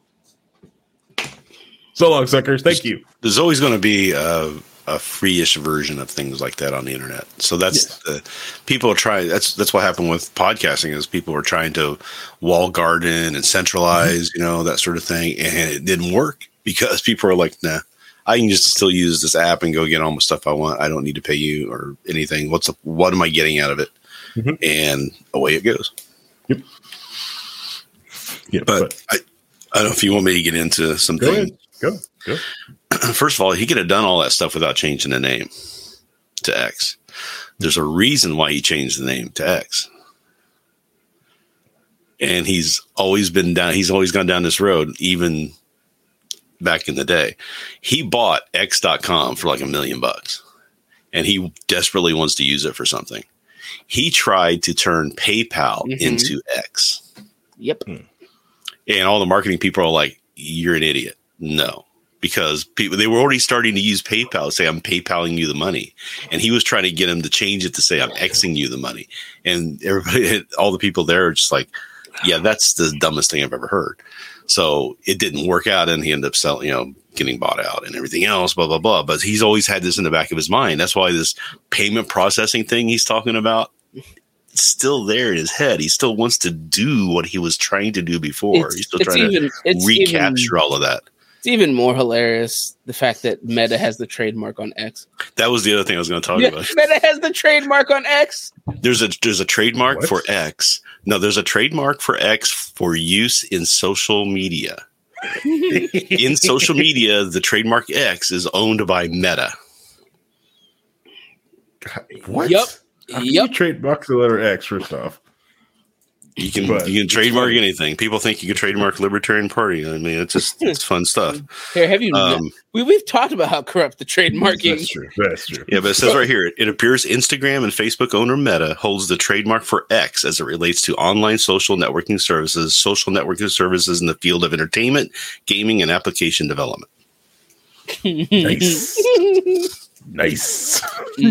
So long, suckers. Thank you. There's always going to be a, a free-ish version of things like that on the internet. So that's yeah. the people are trying. That's that's what happened with podcasting is people were trying to wall garden and centralize, mm-hmm. you know, that sort of thing, and it didn't work because people are like, nah, I can just still use this app and go get all my stuff I want. I don't need to pay you or anything. What's the, what am I getting out of it? Mm-hmm. And away it goes. Yep. Yeah, but, but I, I don't know if you want me to get into some go things. Ahead. Go, go. First of all, he could have done all that stuff without changing the name to X. There's a reason why he changed the name to X. And he's always been down, he's always gone down this road, even back in the day. He bought X dot com for like a million bucks. And he desperately wants to use it for something. He tried to turn PayPal mm-hmm. into X. Yep. And all the marketing people are like, you're an idiot. No, because people, they were already starting to use PayPal, say, I'm PayPaling you the money. And he was trying to get them to change it to say, I'm Xing you the money. And everybody, all the people there are just like, yeah, that's the dumbest thing I've ever heard. So it didn't work out. And he ended up selling, you know, getting bought out and everything else, blah, blah, blah. But he's always had this in the back of his mind. That's why this payment processing thing he's talking about, it's still there in his head. He still wants to do what he was trying to do before. It's, he's still trying even, to recapture even, all of that. It's even more hilarious the fact that Meta has the trademark on X. That was the other thing I was going to talk yeah, about. Meta has the trademark on X. There's a there's a trademark what? for X. No, there's a trademark for X for use in social media. In social media, the trademark X is owned by Meta. What? Yep. How Yep. you trademark the letter X first off? You can But you can trademark anything. People think you can trademark Libertarian Party. I mean, it's just it's fun stuff. Here, have you? Um, we we've talked about how corrupt the trademarking. That's true. That's true. Yeah, but it says right here, it appears Instagram and Facebook owner Meta holds the trademark for X as it relates to online social networking services, social networking services in the field of entertainment, gaming, and application development. Nice. Nice.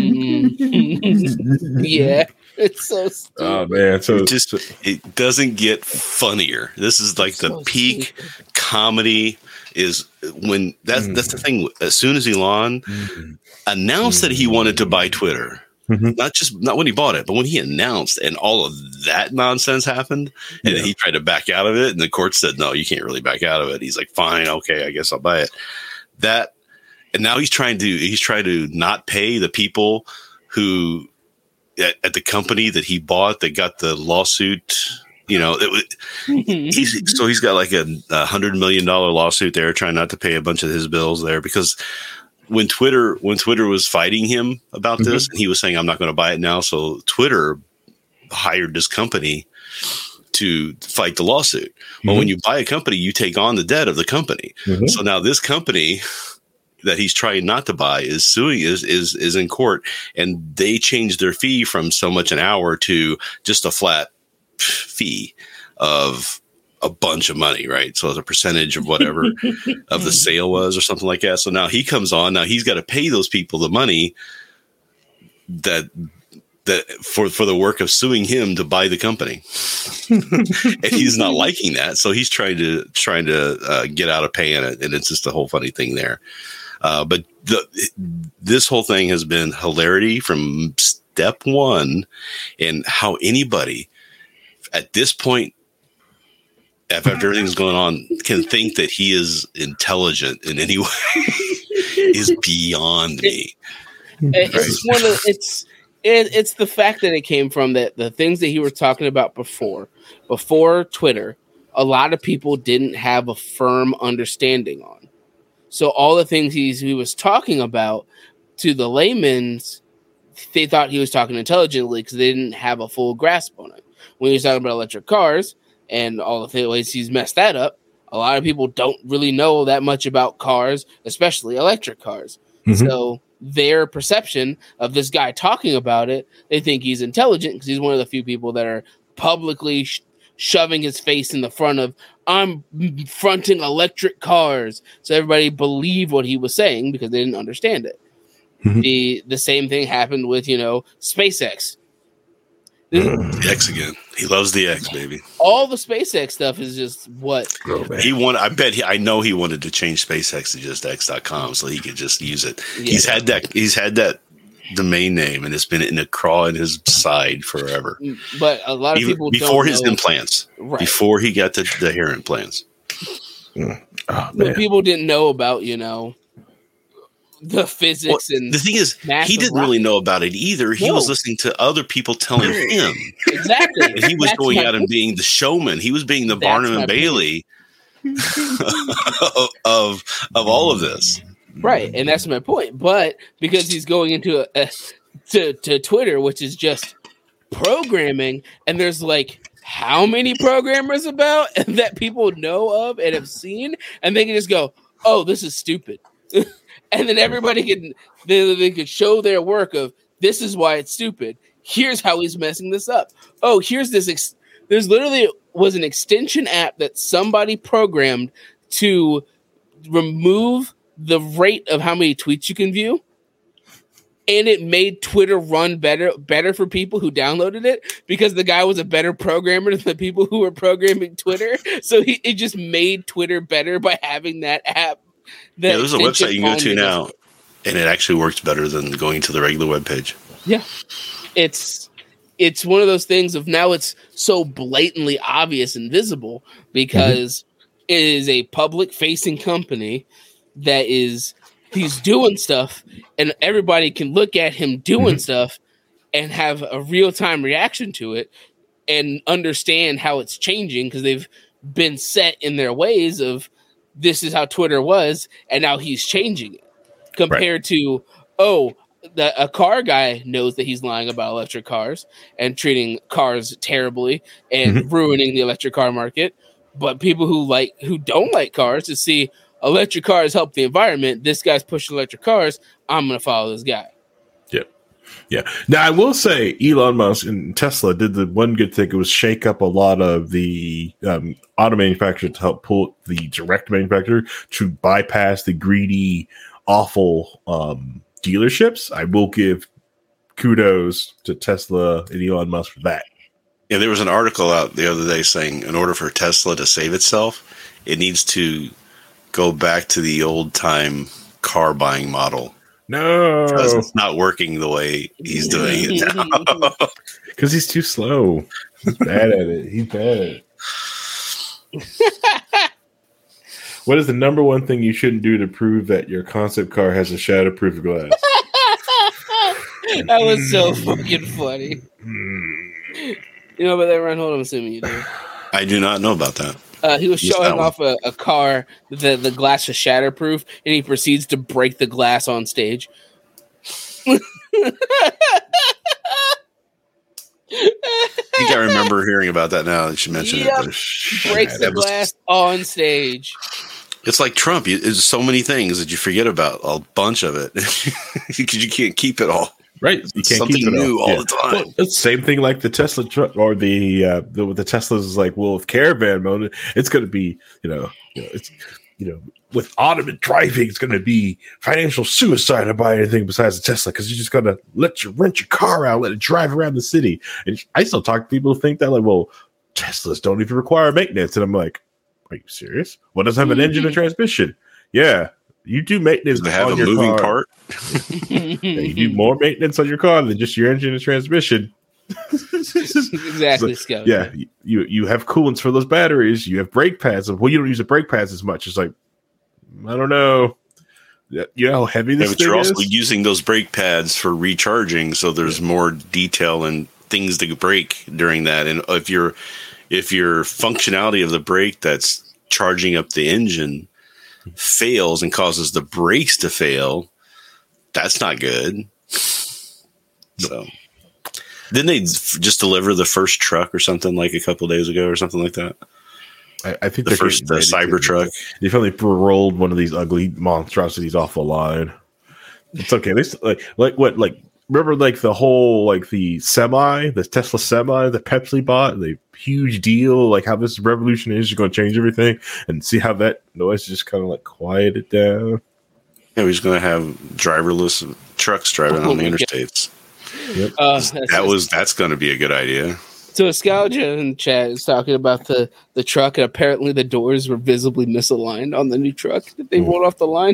Mm. Yeah, it's so stupid. Oh man, so It just it doesn't get funnier. This is like the So peak stupid. comedy is when that's Mm. that's the thing. As soon as Elon Mm. announced that he wanted to buy Twitter, Mhm. not just not when he bought it, but when he announced and all of that nonsense happened, and Yeah. then he tried to back out of it, and the court said, "No, you can't really back out of it." He's like, "Fine, okay, I guess I'll buy it." That, and now he's trying to he's trying to not pay the people who at, at the company that he bought that got the lawsuit. You know, it was, he's, so he's got like a, a hundred million dollar lawsuit there, trying not to pay a bunch of his bills there because when Twitter when Twitter was fighting him about mm-hmm. this, and he was saying, "I'm not going to buy it now," so Twitter hired this company to fight the lawsuit. Mm-hmm. Well, when you buy a company, you take on the debt of the company. Mm-hmm. So now this company that he's trying not to buy is suing is is is in court, and they changed their fee from so much an hour to just a flat fee of a bunch of money, right? So as a percentage of whatever of the sale was or something like that. So now he comes on, now he's got to pay those people the money that that for, for the work of suing him to buy the company. And he's not liking that. So he's trying to, trying to uh, get out of paying it. And it's just a whole funny thing there. Uh, but the, this whole thing has been hilarity from step one, and how anybody at this point, after everything's going on, can think that he is intelligent in any way is beyond me. It, it's one of it's it, it's the fact that it came from that the things that he was talking about before, before Twitter, a lot of people didn't have a firm understanding on. So all the things he's, he was talking about to the layman's, they thought he was talking intelligently because they didn't have a full grasp on it. When he was talking about electric cars and all the ways he's messed that up, a lot of people don't really know that much about cars, especially electric cars. Mm-hmm. So their perception of this guy talking about it, they think he's intelligent because he's one of the few people that are publicly sh- shoving his face in the front of, I'm fronting electric cars. So everybody believed what he was saying because they didn't understand it. Mm-hmm. The the same thing happened with, you know, SpaceX. The X again. He loves the X, baby. All the SpaceX stuff is just what oh, he wanted. I bet he, I know he wanted to change SpaceX to just X dot com so he could just use it. Yeah. He's had that. He's had that domain name, and it's been in a crawl in his side forever. But a lot of Even, people before don't his know. implants, right. Before he got the, the hair implants. Mm. Oh, but people didn't know about, you know, the physics well, and the thing is, he didn't rocket. really know about it either. He no. was listening to other people telling him. Exactly. And he was That's going out and being the showman. He was being the That's Barnum and Bailey of, of of all of this. Right, and that's my point. But because he's going into a, a to to Twitter, which is just programming, and there's like how many programmers about and that people know of and have seen, and they can just go, "Oh, this is stupid." And then everybody can they, they could show their work of this is why it's stupid. Here's how he's messing this up. Oh, here's this. Ex- There's literally was an extension app that somebody programmed to remove the rate of how many tweets you can view, and it made Twitter run better better for people who downloaded it because the guy was a better programmer than the people who were programming Twitter. So he it just made Twitter better by having that app. Yeah, there's a website you can go to now, and it actually works better than going to the regular web page. Yeah, it's it's one of those things of now it's so blatantly obvious and visible because mm-hmm. it is a public-facing company that is he's doing stuff, and everybody can look at him doing mm-hmm. stuff and have a real-time reaction to it and understand how it's changing because they've been set in their ways of this is how Twitter was, and now he's changing it. Compared right. to, oh, the, a car guy knows that he's lying about electric cars and treating cars terribly and mm-hmm. ruining the electric car market. But people who like who don't like cars to see electric cars help the environment. This guy's pushing electric cars. I'm going to follow this guy. Yeah. Yeah. Now, I will say Elon Musk and Tesla did the one good thing. It was shake up a lot of the um, auto manufacturers to help pull the direct manufacturer to bypass the greedy, awful um, dealerships. I will give kudos to Tesla and Elon Musk for that. Yeah, there was an article out the other day saying in order for Tesla to save itself, it needs to go back to the old time car buying model. No, because it's not working the way he's doing it now. Because he's too slow. He's bad at it. He's bad. What is the number one thing you shouldn't do to prove that your concept car has a shatterproof glass? That was so fucking funny. You know about that, Ryan? Hold on, I'm assuming you do. I do not know about that. Uh, he was Missed showing that one. off a, a car that the glass was shatterproof, and he proceeds to break the glass on stage. I think I remember hearing about that now that you mentioned Yep. it. But Breaks the that was- glass on stage. It's like Trump. You- There's so many things that you forget about. A bunch of it because you can't keep it all. Right, you It's can't something keep it new all Yeah. the time. Well, it's the same thing like the Tesla truck or the uh, the with the Teslas is like, well, with caravan mode, it's going to be you know, you know, it's you know, with automated driving, it's going to be financial suicide to buy anything besides a Tesla because you're just going to let you rent your car out, let it drive around the city. And I still talk to people who think that like, well, Teslas don't even require maintenance, and I'm like, are you serious? What does have an engine and transmission? Yeah. You do maintenance. Does it have on a your moving car. part? Yeah, you do more maintenance on your car than just your engine and transmission. Exactly, So, Scout. yeah, you you have coolants for those batteries. You have brake pads. Well, you don't use the brake pads as much. It's like I don't know. Yeah, you know how heavy Yeah, this but thing you're also is. using those brake pads for recharging, so there's more detail and things to break during that. And if you're if your functionality of the brake that's charging up the engine fails and causes the brakes to fail, that's not good. So, didn't they just deliver the first truck or something like a couple days ago or something like that? I, I think The they're first getting the ready to- Cybertruck. They finally rolled one of these ugly monstrosities off the line. It's okay. They still, like like what like remember like the whole like the semi, the Tesla semi, the Pepsi bought, the huge deal, like how this revolution is going to change everything, and see how that noise just kind of like quieted down. Yeah, we're just going to have driverless trucks driving Oh on the my God. interstates. Uh, That was that's going to be a good idea. so Scalgia in chat is talking about the, the truck, and apparently the doors were visibly misaligned on the new truck that they rolled off the line.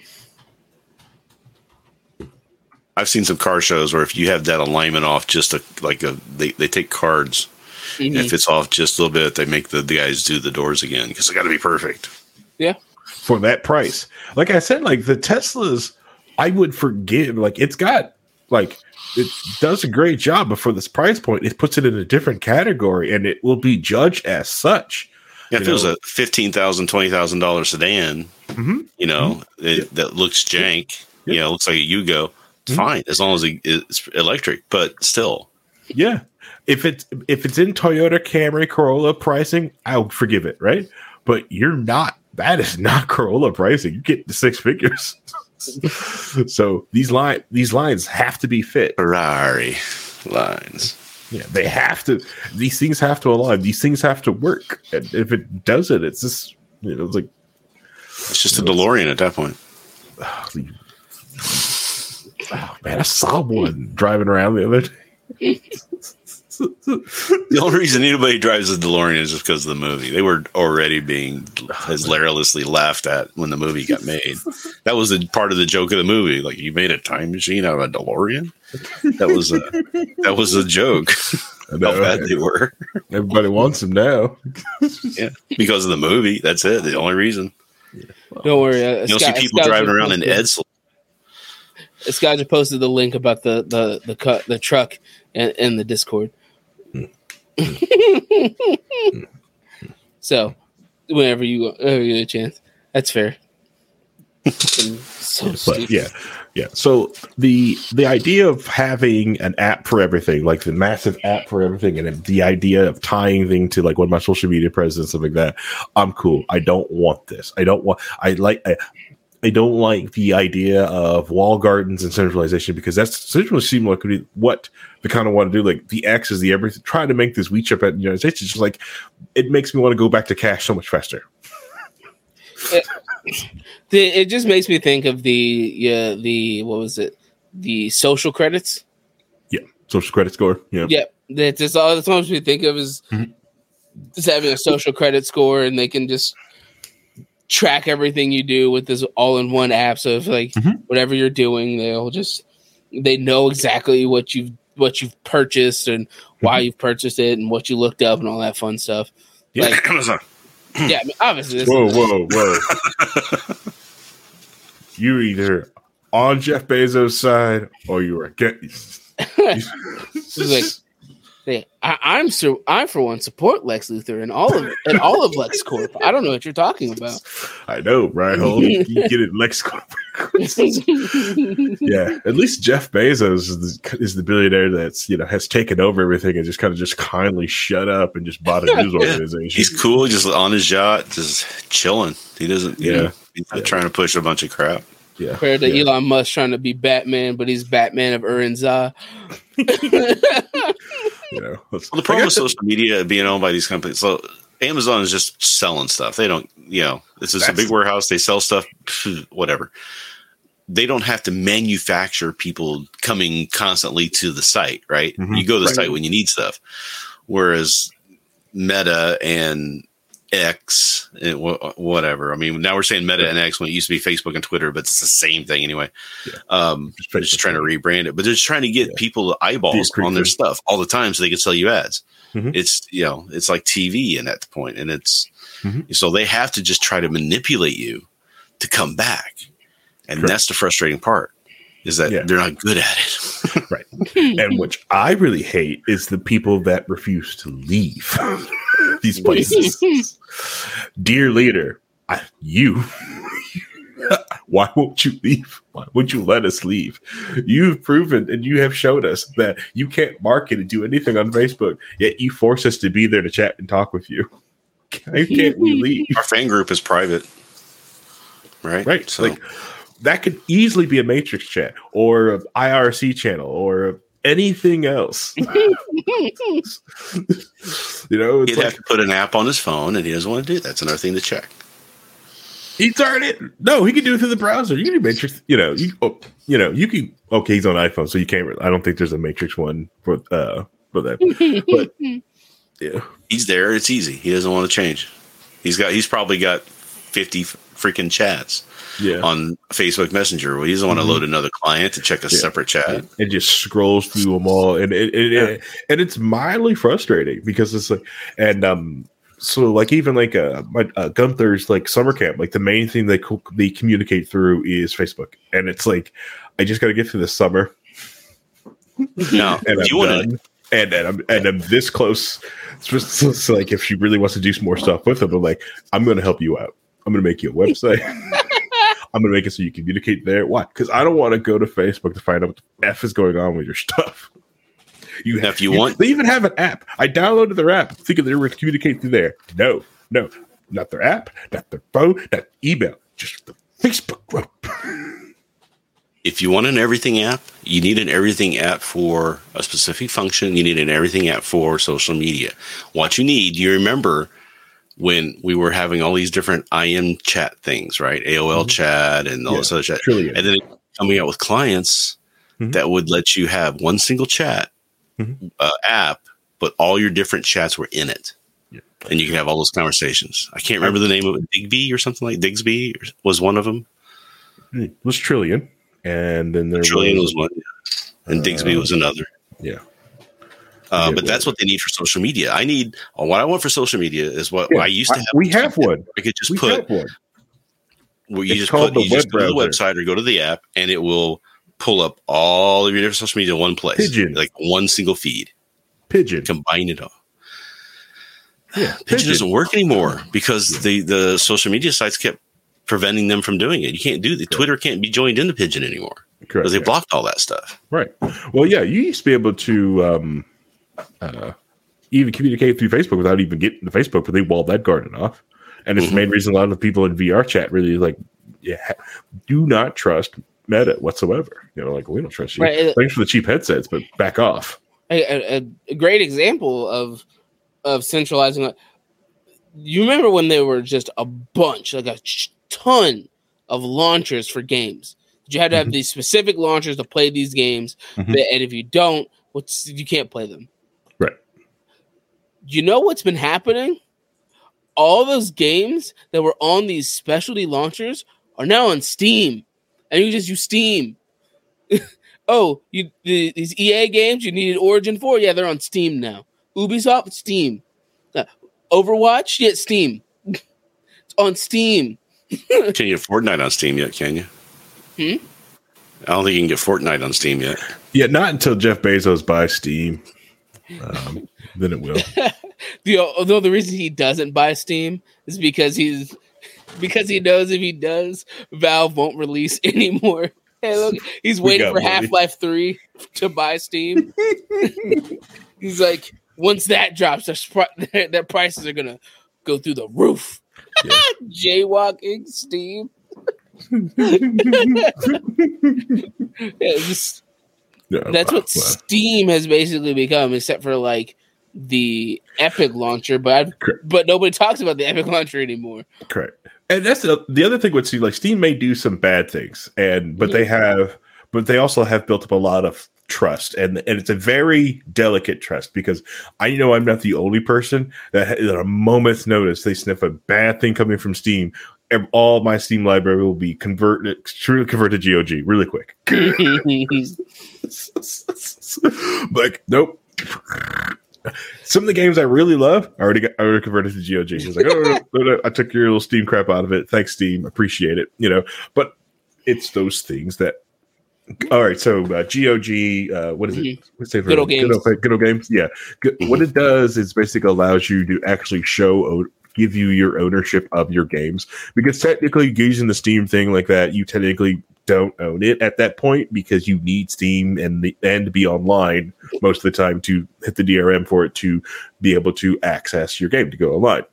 I've seen some car shows where if you have that alignment off, just a like a they, they take cards. Mhm. If it's off just a little bit, they make the, the guys do the doors again because they got to be perfect. Yeah. For that price. Like I said, like the Teslas, I would forgive. Like it's got like it does a great job, but for this price point, it puts it in a different category, and it will be judged as such. Yeah, if You it was know? a fifteen thousand, twenty thousand dollar sedan, Mhm. you know, it, that looks jank, you know, looks like a Yugo. It's fine as long as it, it's electric, but still, Yeah, if it's if it's in Toyota Camry Corolla pricing, I'll forgive it, right? But you're not. That is not Corolla pricing. You get the six figures. So these line these lines have to be fit. Ferrari lines. Yeah, they have to. These things have to align. These things have to work. And if it doesn't, it's just you know, it's like It's just a DeLorean at that point. oh, man, I saw one driving around the other day. The only reason anybody drives a DeLorean is just because of the movie. They were already being hilariously laughed at when the movie got made. That was a part of the joke of the movie. Like, you made a time machine out of a DeLorean? That was a that was a joke. I know. How bad they were. Everybody wants them now. Yeah, because of the movie. That's it. The only reason. Don't worry. Uh, You don't Scott- see people Scott driving just around in posted- Edsel. Scott just posted the link about the the the cut the truck in, in the Discord. So, whenever you whenever you get a chance, that's fair. So But stupid. yeah, yeah. So the the idea of having an app for everything, like the massive app for everything, and the idea of tying thing to like one of my social media presence, stuff like that, I'm cool. I don't want this. I don't want. I like. I, I don't like the idea of wall gardens and centralization because that's essentially seemed like what they kind of want to do. Like the X is the everything, trying to make this reach up at the United States. It's just like it makes me want to go back to cash so much faster. The, it just makes me think of the yeah the what was it the social credits. Yeah, social credit score. Yeah, Yeah, that's just all that's what makes me think of is Mhm. just having a social credit score, and they can just track everything you do with this all-in-one app. So if like Mhm. whatever you're doing, they'll just they know exactly what you've what you've purchased and why you've purchased it and what you looked up and all that fun stuff. Yeah, Like, Amazon. yeah, I mean, obviously, this Whoa, is, whoa, whoa! You're either on Jeff Bezos' side or you are against. this is like Hey, I, I'm so I for one support Lex Luthor and all of and all of LexCorp. I don't know what you're talking about. I know, Brian Holt. You get it, LexCorp. Yeah, at least Jeff Bezos is the, is the billionaire that's you know has taken over everything and just kind of just kindly shut up and just bought a news organization. He's cool, just on his yacht, just chilling. He doesn't, you Yeah. know, he's not Yeah. trying to push a bunch of crap. Yeah, Compared to yeah. Elon Musk trying to be Batman, but he's Batman of Ur Zah. You know, let's- Well, the problem with social media being owned by these companies, so Amazon is just selling stuff. They don't, you know, it's just That's- a big warehouse. They sell stuff, whatever. They don't have to manufacture people coming constantly to the site, right? Mhm. You go to the Right. site when you need stuff. Whereas Meta and X, and wh- whatever. I mean, now we're saying Meta and X when it used to be Facebook and Twitter, but it's the same thing anyway. Yeah. Um, Just they're just Facebook. trying to rebrand it, but they're just trying to get Yeah. people eyeballs Be on their creepy. stuff all the time so they can sell you ads. Mhm. It's, you know, it's like T V in that point. And it's, Mhm. so they have to just try to manipulate you to come back. And Correct. that's the frustrating part is that Yeah. they're not good at it. Right. And which I really hate is the people that refuse to leave these places. Dear leader, I, you, why won't you leave? Why won't you let us leave? You've proven and you have showed us that you can't market and do anything on Facebook, yet you force us to be there to chat and talk with you. Why can't we leave? Our fan group is private. Right. Right. So Like that could easily be a Matrix chat or an I R C channel or anything else. You know, it's he'd like, have to put an app on his phone and he doesn't want to do that. That's another thing to check. he's already no, he can do it through the browser. You can do Matrix, you know, you oh, you know, you can okay, he's on iPhone, so you can't really, I don't think there's a Matrix one for uh for that. But yeah. He's there. It's easy. He doesn't want to change. He's got, he's probably got fifty freaking chats Yeah. on Facebook Messenger. Well, he doesn't want to Mhm. load another client to check a Yeah. separate chat. It just scrolls through them all, and it, it, Yeah. it and it's mildly frustrating because it's like, and um, so like even like uh, my uh, Gunther's like summer camp, like the main thing they co- they communicate through is Facebook, and it's like I just got to get through the summer, No, and if I'm you want done, and and I'm and I'm this close. It's just so, so like if she really wants to do some more stuff with them, I'm like I'm going to help you out. I'm going to make you a website. I'm going to make it so you communicate there. Why? Because I don't want to go to Facebook to find out what the F is going on with your stuff. You Now, if you want- they even have an app. I downloaded their app thinking they were to communicate through there. No, no, not their app, not their phone, not email, just the Facebook group. if you want an everything app, you need an everything app for a specific function. You need an everything app for social media. What you need, you remember when we were having all these different I M chat things, right? A O L Mhm. chat and all Yeah, this other chat. Trillion. And then coming out with clients Mhm. that would let you have one single chat Mhm. uh, app, but all your different chats were in it. Yeah. And you can have all those conversations. I can't remember the name of it. Digby or something like Digsby was one of them. It was Trillion, and then there Trillion was, was one. And Digsby uh, was another. yeah. Uh, Yeah, but that's what they need for social media. I need uh, what I want for social media is what Yeah, I used to I- have. we have one. I could just We put have one. where you It's just called put the you just web go to the browser. website or go to the app, and it will pull up all of your different social media in one place, Pigeon. like one single feed. Pigeon. Combine it all. Yeah, Pigeon doesn't work anymore because the the social media sites kept preventing them from doing it. You can't do the Twitter can't be joined into Pigeon anymore Correct. because they yeah. blocked all that stuff. Right. Well, yeah, you used to be able to um, uh, even communicate through Facebook without even getting to Facebook, but they walled that garden off. And it's Mhm. the main reason a lot of people in V R chat really like, yeah, do not trust Meta whatsoever. You know, like, we don't trust you. Right. Thanks for the cheap headsets, but back off. A, a, a great example of of centralizing. You remember when there were just a bunch, like a ton of launchers for games. You had to have Mhm. these specific launchers to play these games, Mhm. and if you don't, what's you can't play them. Right. You know what's been happening? All those games that were on these specialty launchers are now on Steam, and you just use Steam. Oh, you the, these E A games you needed Origin for? Yeah, they're on Steam now. Ubisoft, Steam. Uh, Overwatch, yeah, Steam. It's on Steam. Can you get Fortnite on Steam yet? Can you? Hmm? I don't think you can get Fortnite on Steam yet. Yeah, not until Jeff Bezos buys Steam. um, then it will. the although the reason he doesn't buy Steam is because he's because he knows if he does, Valve won't release anymore. Hey, look, he's waiting for Half-Life three to buy Steam. He's like, once that drops, their, their prices are gonna go through the roof. Yeah. Jaywalking Steam. yeah, just, yeah, that's what well. Steam has basically become, except for like the Epic launcher. But I've, but nobody talks about the Epic launcher anymore. Correct. And that's the, the other thing with Steam. Like Steam may do some bad things, and but mm-hmm. they have, but they also have built up a lot of trust, and and it's a very delicate trust because I know I'm not the only person that at a moment's notice they sniff a bad thing coming from Steam. All my Steam library will be converted, truly converted to G O G really quick. Like, nope. Some of the games I really love, I already got, I already converted to G O G. It's like, oh, no, no, no, I took your little Steam crap out of it. Thanks, Steam. Appreciate it. You know, but it's those things that. All right, so uh, G O G, uh, what is it? What's it for? Good old games. Good old, good old games. Yeah. Good. What it does is basically allows you to actually show, give you your ownership of your games, because technically using the Steam thing like that, you technically don't own it at that point because you need Steam and the, and to be online most of the time to hit the D R M for it to be able to access your game to go online.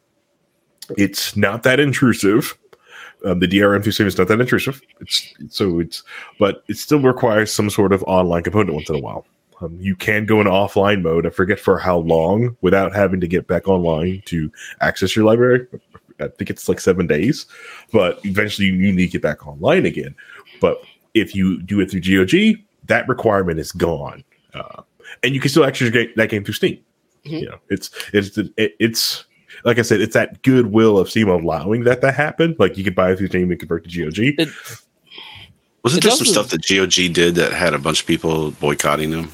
It's not that intrusive. Um, the D R M through Steam is not that intrusive. It's so it's, but it still requires some sort of online component once in a while. Um, you can go in offline mode. I forget for how long without having to get back online to access your library. I think it's like seven days, but eventually you need to get back online again. But if you do it through G O G, that requirement is gone, uh, and you can still access your game, that game through Steam. Mm-hmm. You know, it's it's it, it's like I said, it's that goodwill of Steam allowing that to happen. Like you could buy it through Steam and convert to G O G. It, Wasn't there some stuff that G O G did that had a bunch of people boycotting them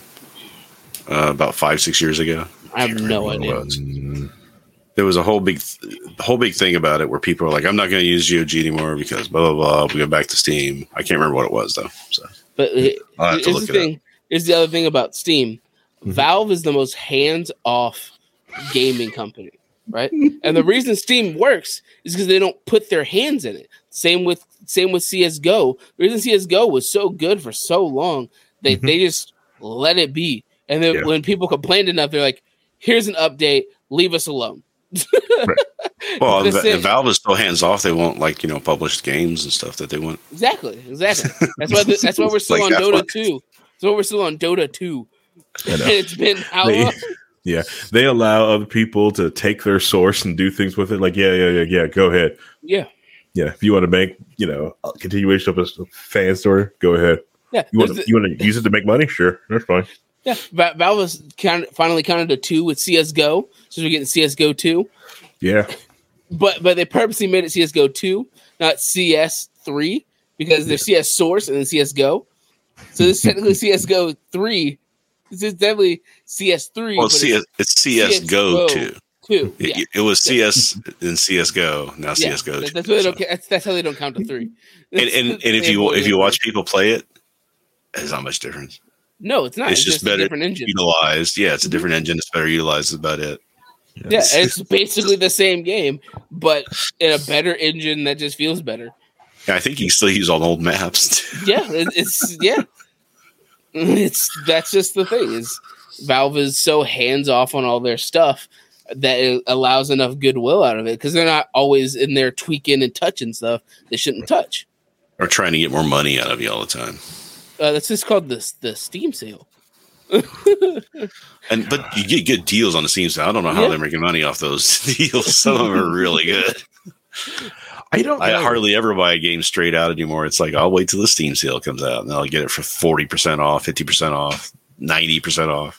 uh, about five six years ago? I have no idea. There was a whole big, whole big thing about it where people are like, "I'm not going to use G O G anymore because blah blah blah." We go back to Steam. I can't remember what it was though. So, but I'll have to look it up. Here's the other thing about Steam: mm-hmm. Valve is the most hands-off gaming company, right? And the reason Steam works is because they don't put their hands in it. Same with same with C S G O. The reason C S G O was so good for so long, they mm-hmm. they just let it be. And then yeah. when people complained enough, they're like, "Here's an update. Leave us alone." Right. Well, if Valve is still hands off, they won't like you know publish games and stuff that they want. Exactly, exactly. That's why. The, that's why we're still like on Dota two. That's why we're still on Dota two. And it's been how they, long? Yeah, they allow other people to take their source and do things with it. Like, yeah, yeah, yeah, yeah. Go ahead. Yeah, yeah. If you want to make you know a continuation of a fan story, go ahead. Yeah, you want to you want to use it to make money? Sure, that's fine. Yeah, Valve was count, finally counted to two with C S G O, so we're getting C S G O two. Yeah, but but they purposely made it C S G O two, not C S three, because there's C S Source and then C S G O. So this is technically C S G O three. This is definitely C S three. Well, C S, it's, it's C S G O two. Two. Yeah. It, it was C S yeah. and C S G O. Now yeah. C S G O. That's, two, what so. they don't, that's, that's how they don't count to three. And and, and if you if you watch people play it, there's not much difference. No, it's not. It's, it's just, just better a different engine. Utilized. Yeah, it's a different engine. It's better utilized. That's about it. Yeah, yeah, it's basically the same game, but in a better engine that just feels better. Yeah, I think you can still use all the old maps. yeah, it, it's yeah. It's that's just the thing is Valve is so hands off on all their stuff that it allows enough goodwill out of it because they're not always in there tweaking and touching stuff they shouldn't touch. Or trying to get more money out of you all the time. Uh, that's just called the the Steam sale. and but you get good deals on the Steam sale. I don't know how yeah. they're making money off those deals. Some of them are really good. I don't. I know. hardly ever buy a game straight out anymore. It's like I'll wait till the Steam sale comes out and I'll get it for forty percent off, fifty percent off, ninety percent off.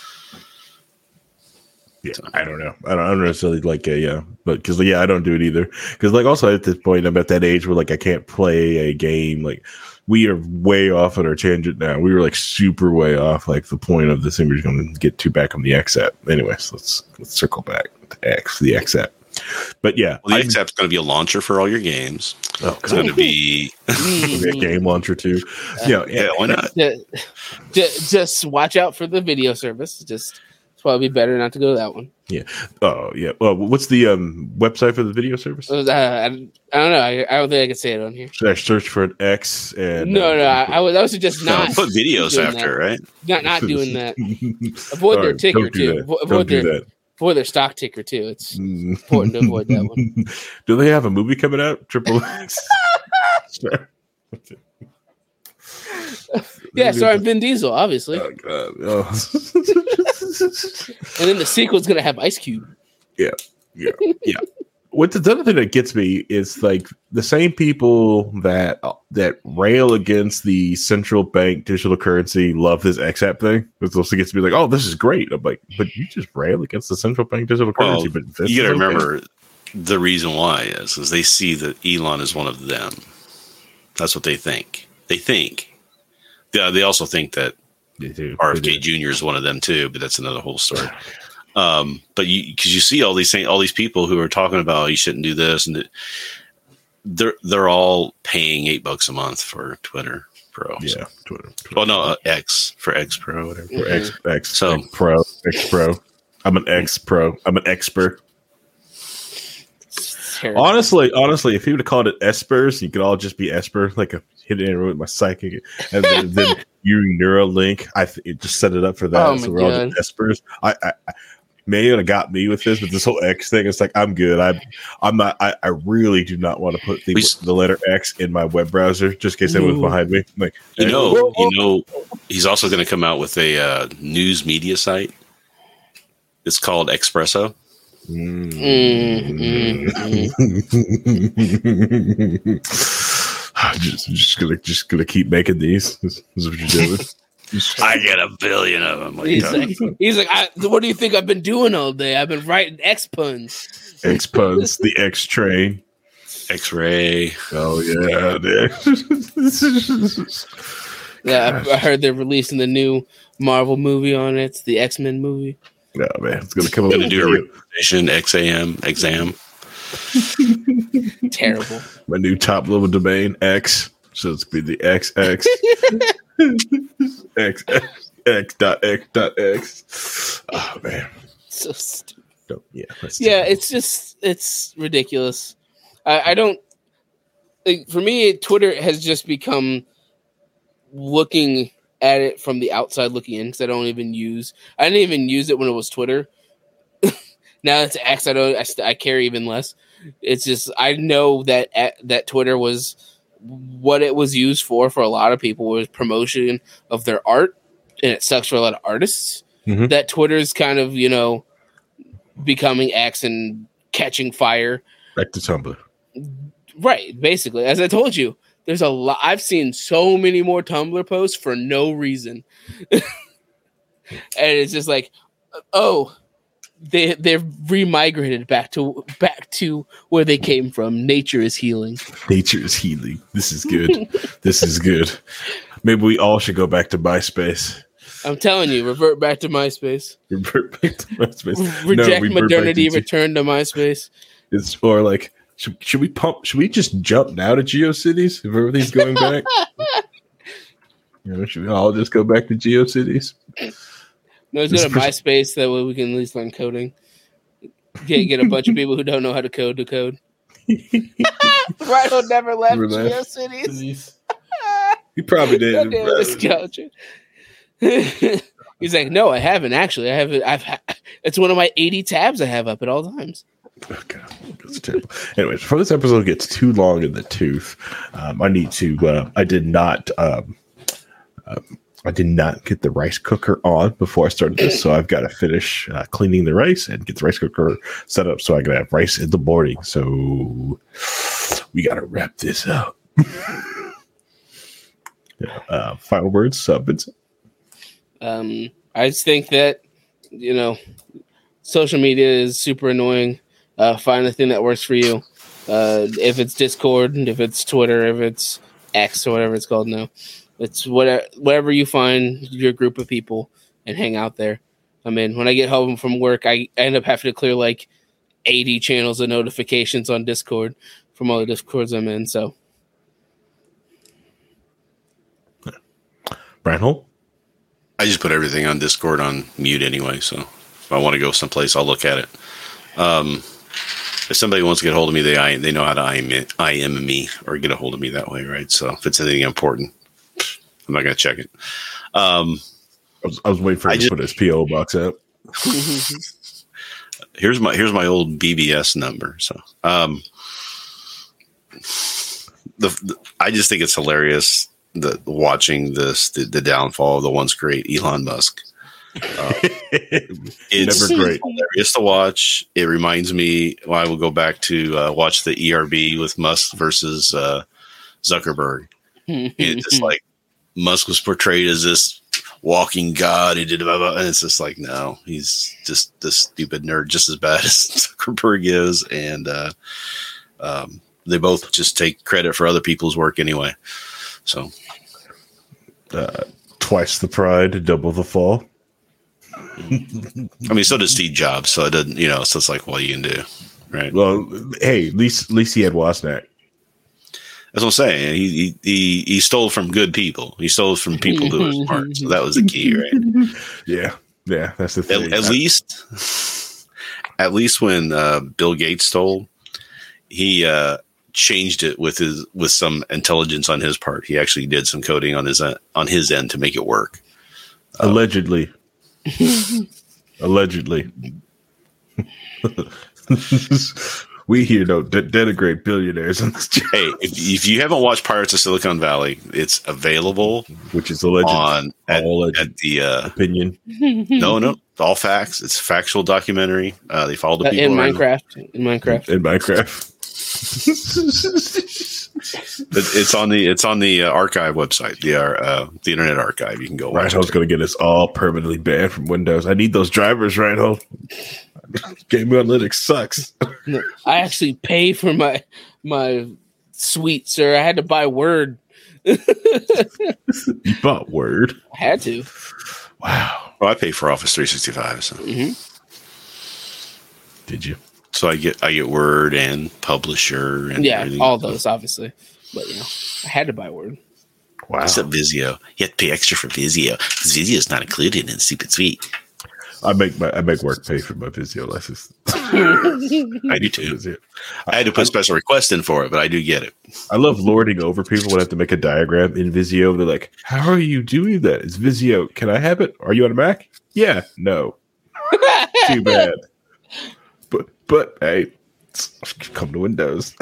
Yeah, I don't know. I don't, I don't necessarily like a yeah, but because yeah, I don't do it either. Because like also at this point, I'm at that age where like I can't play a game like. We are way off on our tangent now. We were like super way off. Like the point of this thing, we're going to get to back on the X app. Anyways, let's let's circle back to X, the X app. But yeah, well, the X app's going to be a launcher for all your games. Oh, it's going to be a game launcher too. Uh, yeah, yeah, why not? Just, just watch out for the video service. Just probably better not to go to that one. Yeah. Oh, yeah. Well, what's the um, website for the video service? Uh, I, I don't know. I, I don't think I can say it on here. Should I search for an X? And no, uh, no. I, I would. I would suggest No, not put videos doing after, that. right? Not not doing that. Avoid All their right, ticker don't do too. that. Avo- Don't Avoid do their that. avoid their stock ticker too. It's Mm. important to avoid that one. Do they have a movie coming out? Triple X. Yeah, starring Vin Diesel, obviously, Oh god. Oh. and then the sequel's gonna have Ice Cube. Yeah, yeah, yeah. What the, the other thing that gets me is like the same people that that rail against the central bank digital currency love this X app thing. It also gets to be like, oh, this is great. I'm like, but you just rail against the central bank digital currency. Well, but this you got to is okay. remember the reason why is is they see that Elon is one of them. That's what they think. They think. Yeah, they also think that They do. R They F K do. Junior is one of them too, but that's another whole story. Um, but you because you see all these things, all these people who are talking about you shouldn't do this, and it, they're they're all paying eight bucks a month for Twitter Pro. Yeah, So. Twitter. Twitter. Well, no, uh, X for X Pro, whatever. Or X, X, So- X Pro, X Pro. I'm an X Pro. I'm an expert. It's terrible. Honestly, honestly, if he would have called it Espers, you could all just be Esper, like a hidden in with my psychic, and then, then using Neuralink, I th- it just set it up for that. Oh my so we're all God. just Espers. I, I, I may have got me with this, but this whole X thing, it's like I'm good. I, I'm not. I, I really do not want to put the, We s- the letter X in my web browser just in case anyone's Ooh. behind me. I'm like, You eh, know, you know, he's also going to come out with a uh, news media site. It's called Espresso. Mm, mm, mm. just, just gonna, just gonna keep making these. This is what you're doing. I get a billion of them. Like, He's uh, like, he's like, I, what do you think I've been doing all day? I've been writing X puns. X puns, the X train. X-ray. Oh yeah, dude. Yeah, I, I heard they're releasing the new Marvel movie on it. It's the X Men movie. No man, it's gonna come up. Going to with do a video. revision X A M exam. Terrible. My new top level domain X. So it's be the X X X X dot X dot X. Oh man, So stupid. Don't- yeah, that's Yeah, it's just it's ridiculous. I, I don't like, for me, Twitter has just become looking at it from the outside looking in because I don't even use. I didn't even use it when it was Twitter. Now it's X. I don't. I, st- I care even less. It's just I know that that Twitter was what it was used for for a lot of people was promotion of their art, and it sucks for a lot of artists. Mhm. That Twitter's kind of you know becoming X and catching fire. back to Tumblr. Right, basically, as I told you, there's a lot. I've seen so many more Tumblr posts for no reason, and it's just like, oh, they they've remigrated back to back to where they came from. Nature is healing. Nature is healing. This is good. This is good. Maybe we all should go back to MySpace. I'm telling you, revert back to MySpace. Revert back to MySpace. Reject revert back modernity, to- return to MySpace. It's or like should, should we pump? Should we just jump now to GeoCities if everything's going back? You know, should we all just go back to GeoCities? No, let's go This to pers- MySpace. That way we can at least learn coding. Get get a bunch of people who don't know how to code to code. Rhino never left Never left. GeoCities. He probably did. Goddamn nostalgia. He's like, no, I haven't actually. I haven't. I've. Ha- it's one of my eighty tabs I have up at all times. Oh, God, that's terrible. Anyways, before this episode gets too long in the tooth, um, I need to. Uh, I did not. Um, um, I did not get the rice cooker on before I started this, so I've got to finish uh, cleaning the rice and get the rice cooker set up so I can have rice in the morning. So we got to wrap this up. Yeah, uh, final words, uh, Vincent. Um, I just think that you know, social media is super annoying. Uh, find the thing that works for you. Uh, if it's Discord, if it's Twitter, if it's X or whatever it's called now, it's whatever whatever you find your group of people and hang out there. I mean, when I get home from work, I end up having to clear like eighty channels of notifications on Discord from all the Discords I'm in. So, Brian Hole. I just put everything on Discord on mute anyway, so I want to go someplace, I'll look at it. Um, if somebody wants to get a hold of me, they they know how to I M, I M me or get a hold of me that way, right? So if it's anything important, I'm not going to check it. Um, I was, I was waiting for him to put his P O box out. here's my here's my old B B S number. So um, the, the I just think it's hilarious that watching this the, the downfall of the once great Elon Musk. Uh, it's never great. Hilarious to watch. It reminds me. Well, I will go back to uh, watch the E R B with Musk versus uh, Zuckerberg. It's just like Musk was portrayed as this walking god. He did blah, blah, and it's just like, no, he's just this stupid nerd, just as bad as Zuckerberg is, and uh, um, they both just take credit for other people's work anyway. So, uh, twice the pride, double the fall. I mean, so does Steve Jobs. So it doesn't, you know. So it's like, what you can do, right? Well, hey, at least, at least he had Wozniak. That's what I'm saying. He, he he he stole from good people. He stole from people who were smart. So that was the key, right? Yeah, yeah, that's the thing. At, at least, at least when uh, Bill Gates stole, he uh, changed it with his with some intelligence on his part. He actually did some coding on his uh, on his end to make it work. Allegedly. Um, Allegedly. We here don't de- denigrate billionaires on this channel. Hey, if, if you haven't watched Pirates of Silicon Valley, it's available, which is alleged on at, all at the uh, opinion. No, no, all facts. It's a factual documentary. Uh, they follow the uh, people in around. Minecraft. In Minecraft. In, in Minecraft. It's on the it's on the uh, archive website, the uh, the Internet Archive. You can go. Reinhold's going to get us all permanently banned from Windows. I need those drivers, Reinhold. Game Analytics sucks. I actually pay for my my suite, sir. I had to buy Word. You bought Word? I had to. Wow. Well, I pay for Office three sixty-five. So. Mm-hmm. Did you? So I get I get Word and Publisher and yeah, everything. all those obviously, but you know, I had to buy Word. Wow. Except Visio, you have to pay extra for Visio. Visio is not included in Stupid Suite. I make my I make work pay for my Visio license. I do too. I had to put a special request in for it, but I do get it. I love lording over people when I have to make a diagram in Visio. They're like, "How are you doing that? It's Visio. Can I have it? Are you on a Mac? Yeah, no. Too bad. But but hey, come to Windows.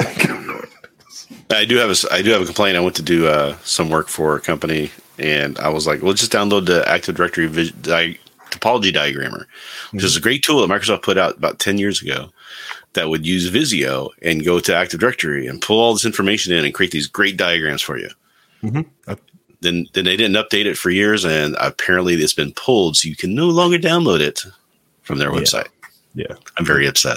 I do have a I do have a complaint. I went to do uh, some work for a company, and I was like, "Well, just download the Active Directory vis- di- topology diagrammer," which is a great tool that Microsoft put out about ten years ago that would use Visio and go to Active Directory and pull all this information in and create these great diagrams for you. Mm-hmm. Then then they didn't update it for years, and apparently it's been pulled, so you can no longer download it from their website. Yeah, yeah. I'm very upset.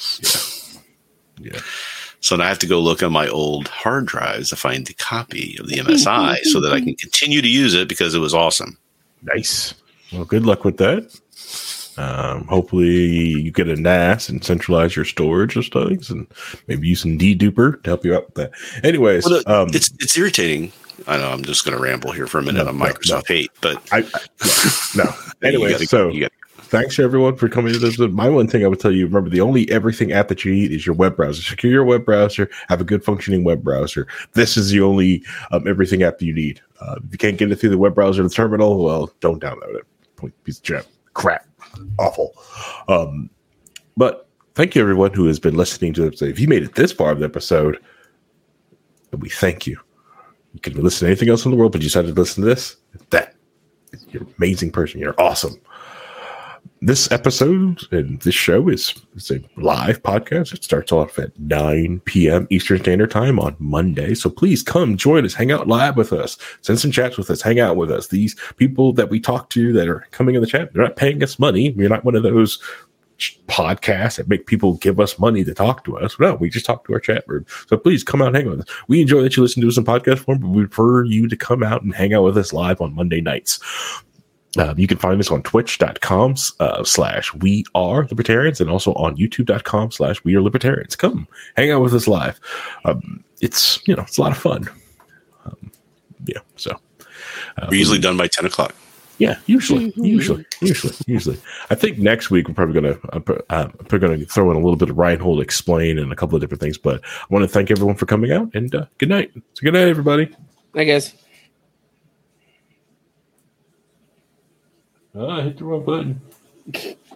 Yeah, yeah. So now I have to go look on my old hard drives to find the copy of the M S I so that I can continue to use it because it was awesome. Nice. Well, good luck with that. Um, hopefully you get a N A S and centralize your storage of things, and maybe use some deduper to help you out with that. Anyways, well, the, um, it's it's irritating. I know I'm just going to ramble here for a minute no, on no, Microsoft no. hate, but I, I no. no. Anyway, gotta, so gotta, thanks everyone for coming to this. My one thing I would tell you: remember, the only everything app that you need is your web browser. Secure your web browser. Have a good functioning web browser. This is the only um, everything app that you need. Uh, if you can't get it through the web browser or the terminal, well, don't download it. Piece of crap. crap. Awful. Um, but thank you, everyone who has been listening to this. If you made it this far of the episode, we thank you. You could listen to anything else in the world, but you decided to listen to this. That you're an amazing person. You're awesome. This episode and this show is it's a live podcast. It starts off at nine p.m. Eastern Standard Time on Monday. So please come join us, hang out live with us, send some chats with us, hang out with us. These people that we talk to that are coming in the chat, they're not paying us money. We're not one of those podcasts that make people give us money to talk to us. No, we just talk to our chat room. So please come out and hang out with us. We enjoy that you listen to us in podcast form, but we prefer you to come out and hang out with us live on Monday nights. Uh, you can find us on twitch.com uh, slash we are libertarians and also on youtube.com slash we are libertarians. Come hang out with us live. Um, it's, you know, it's a lot of fun. Um, yeah. So uh, we're usually done by ten o'clock. Yeah, usually, usually, usually, usually. I think next week we're probably going to uh, uh, probably going to throw in a little bit of Reinhold Explain and a couple of different things. But I want to thank everyone for coming out, and uh, good night. So good night, everybody. I guess. Oh, I hit the wrong button.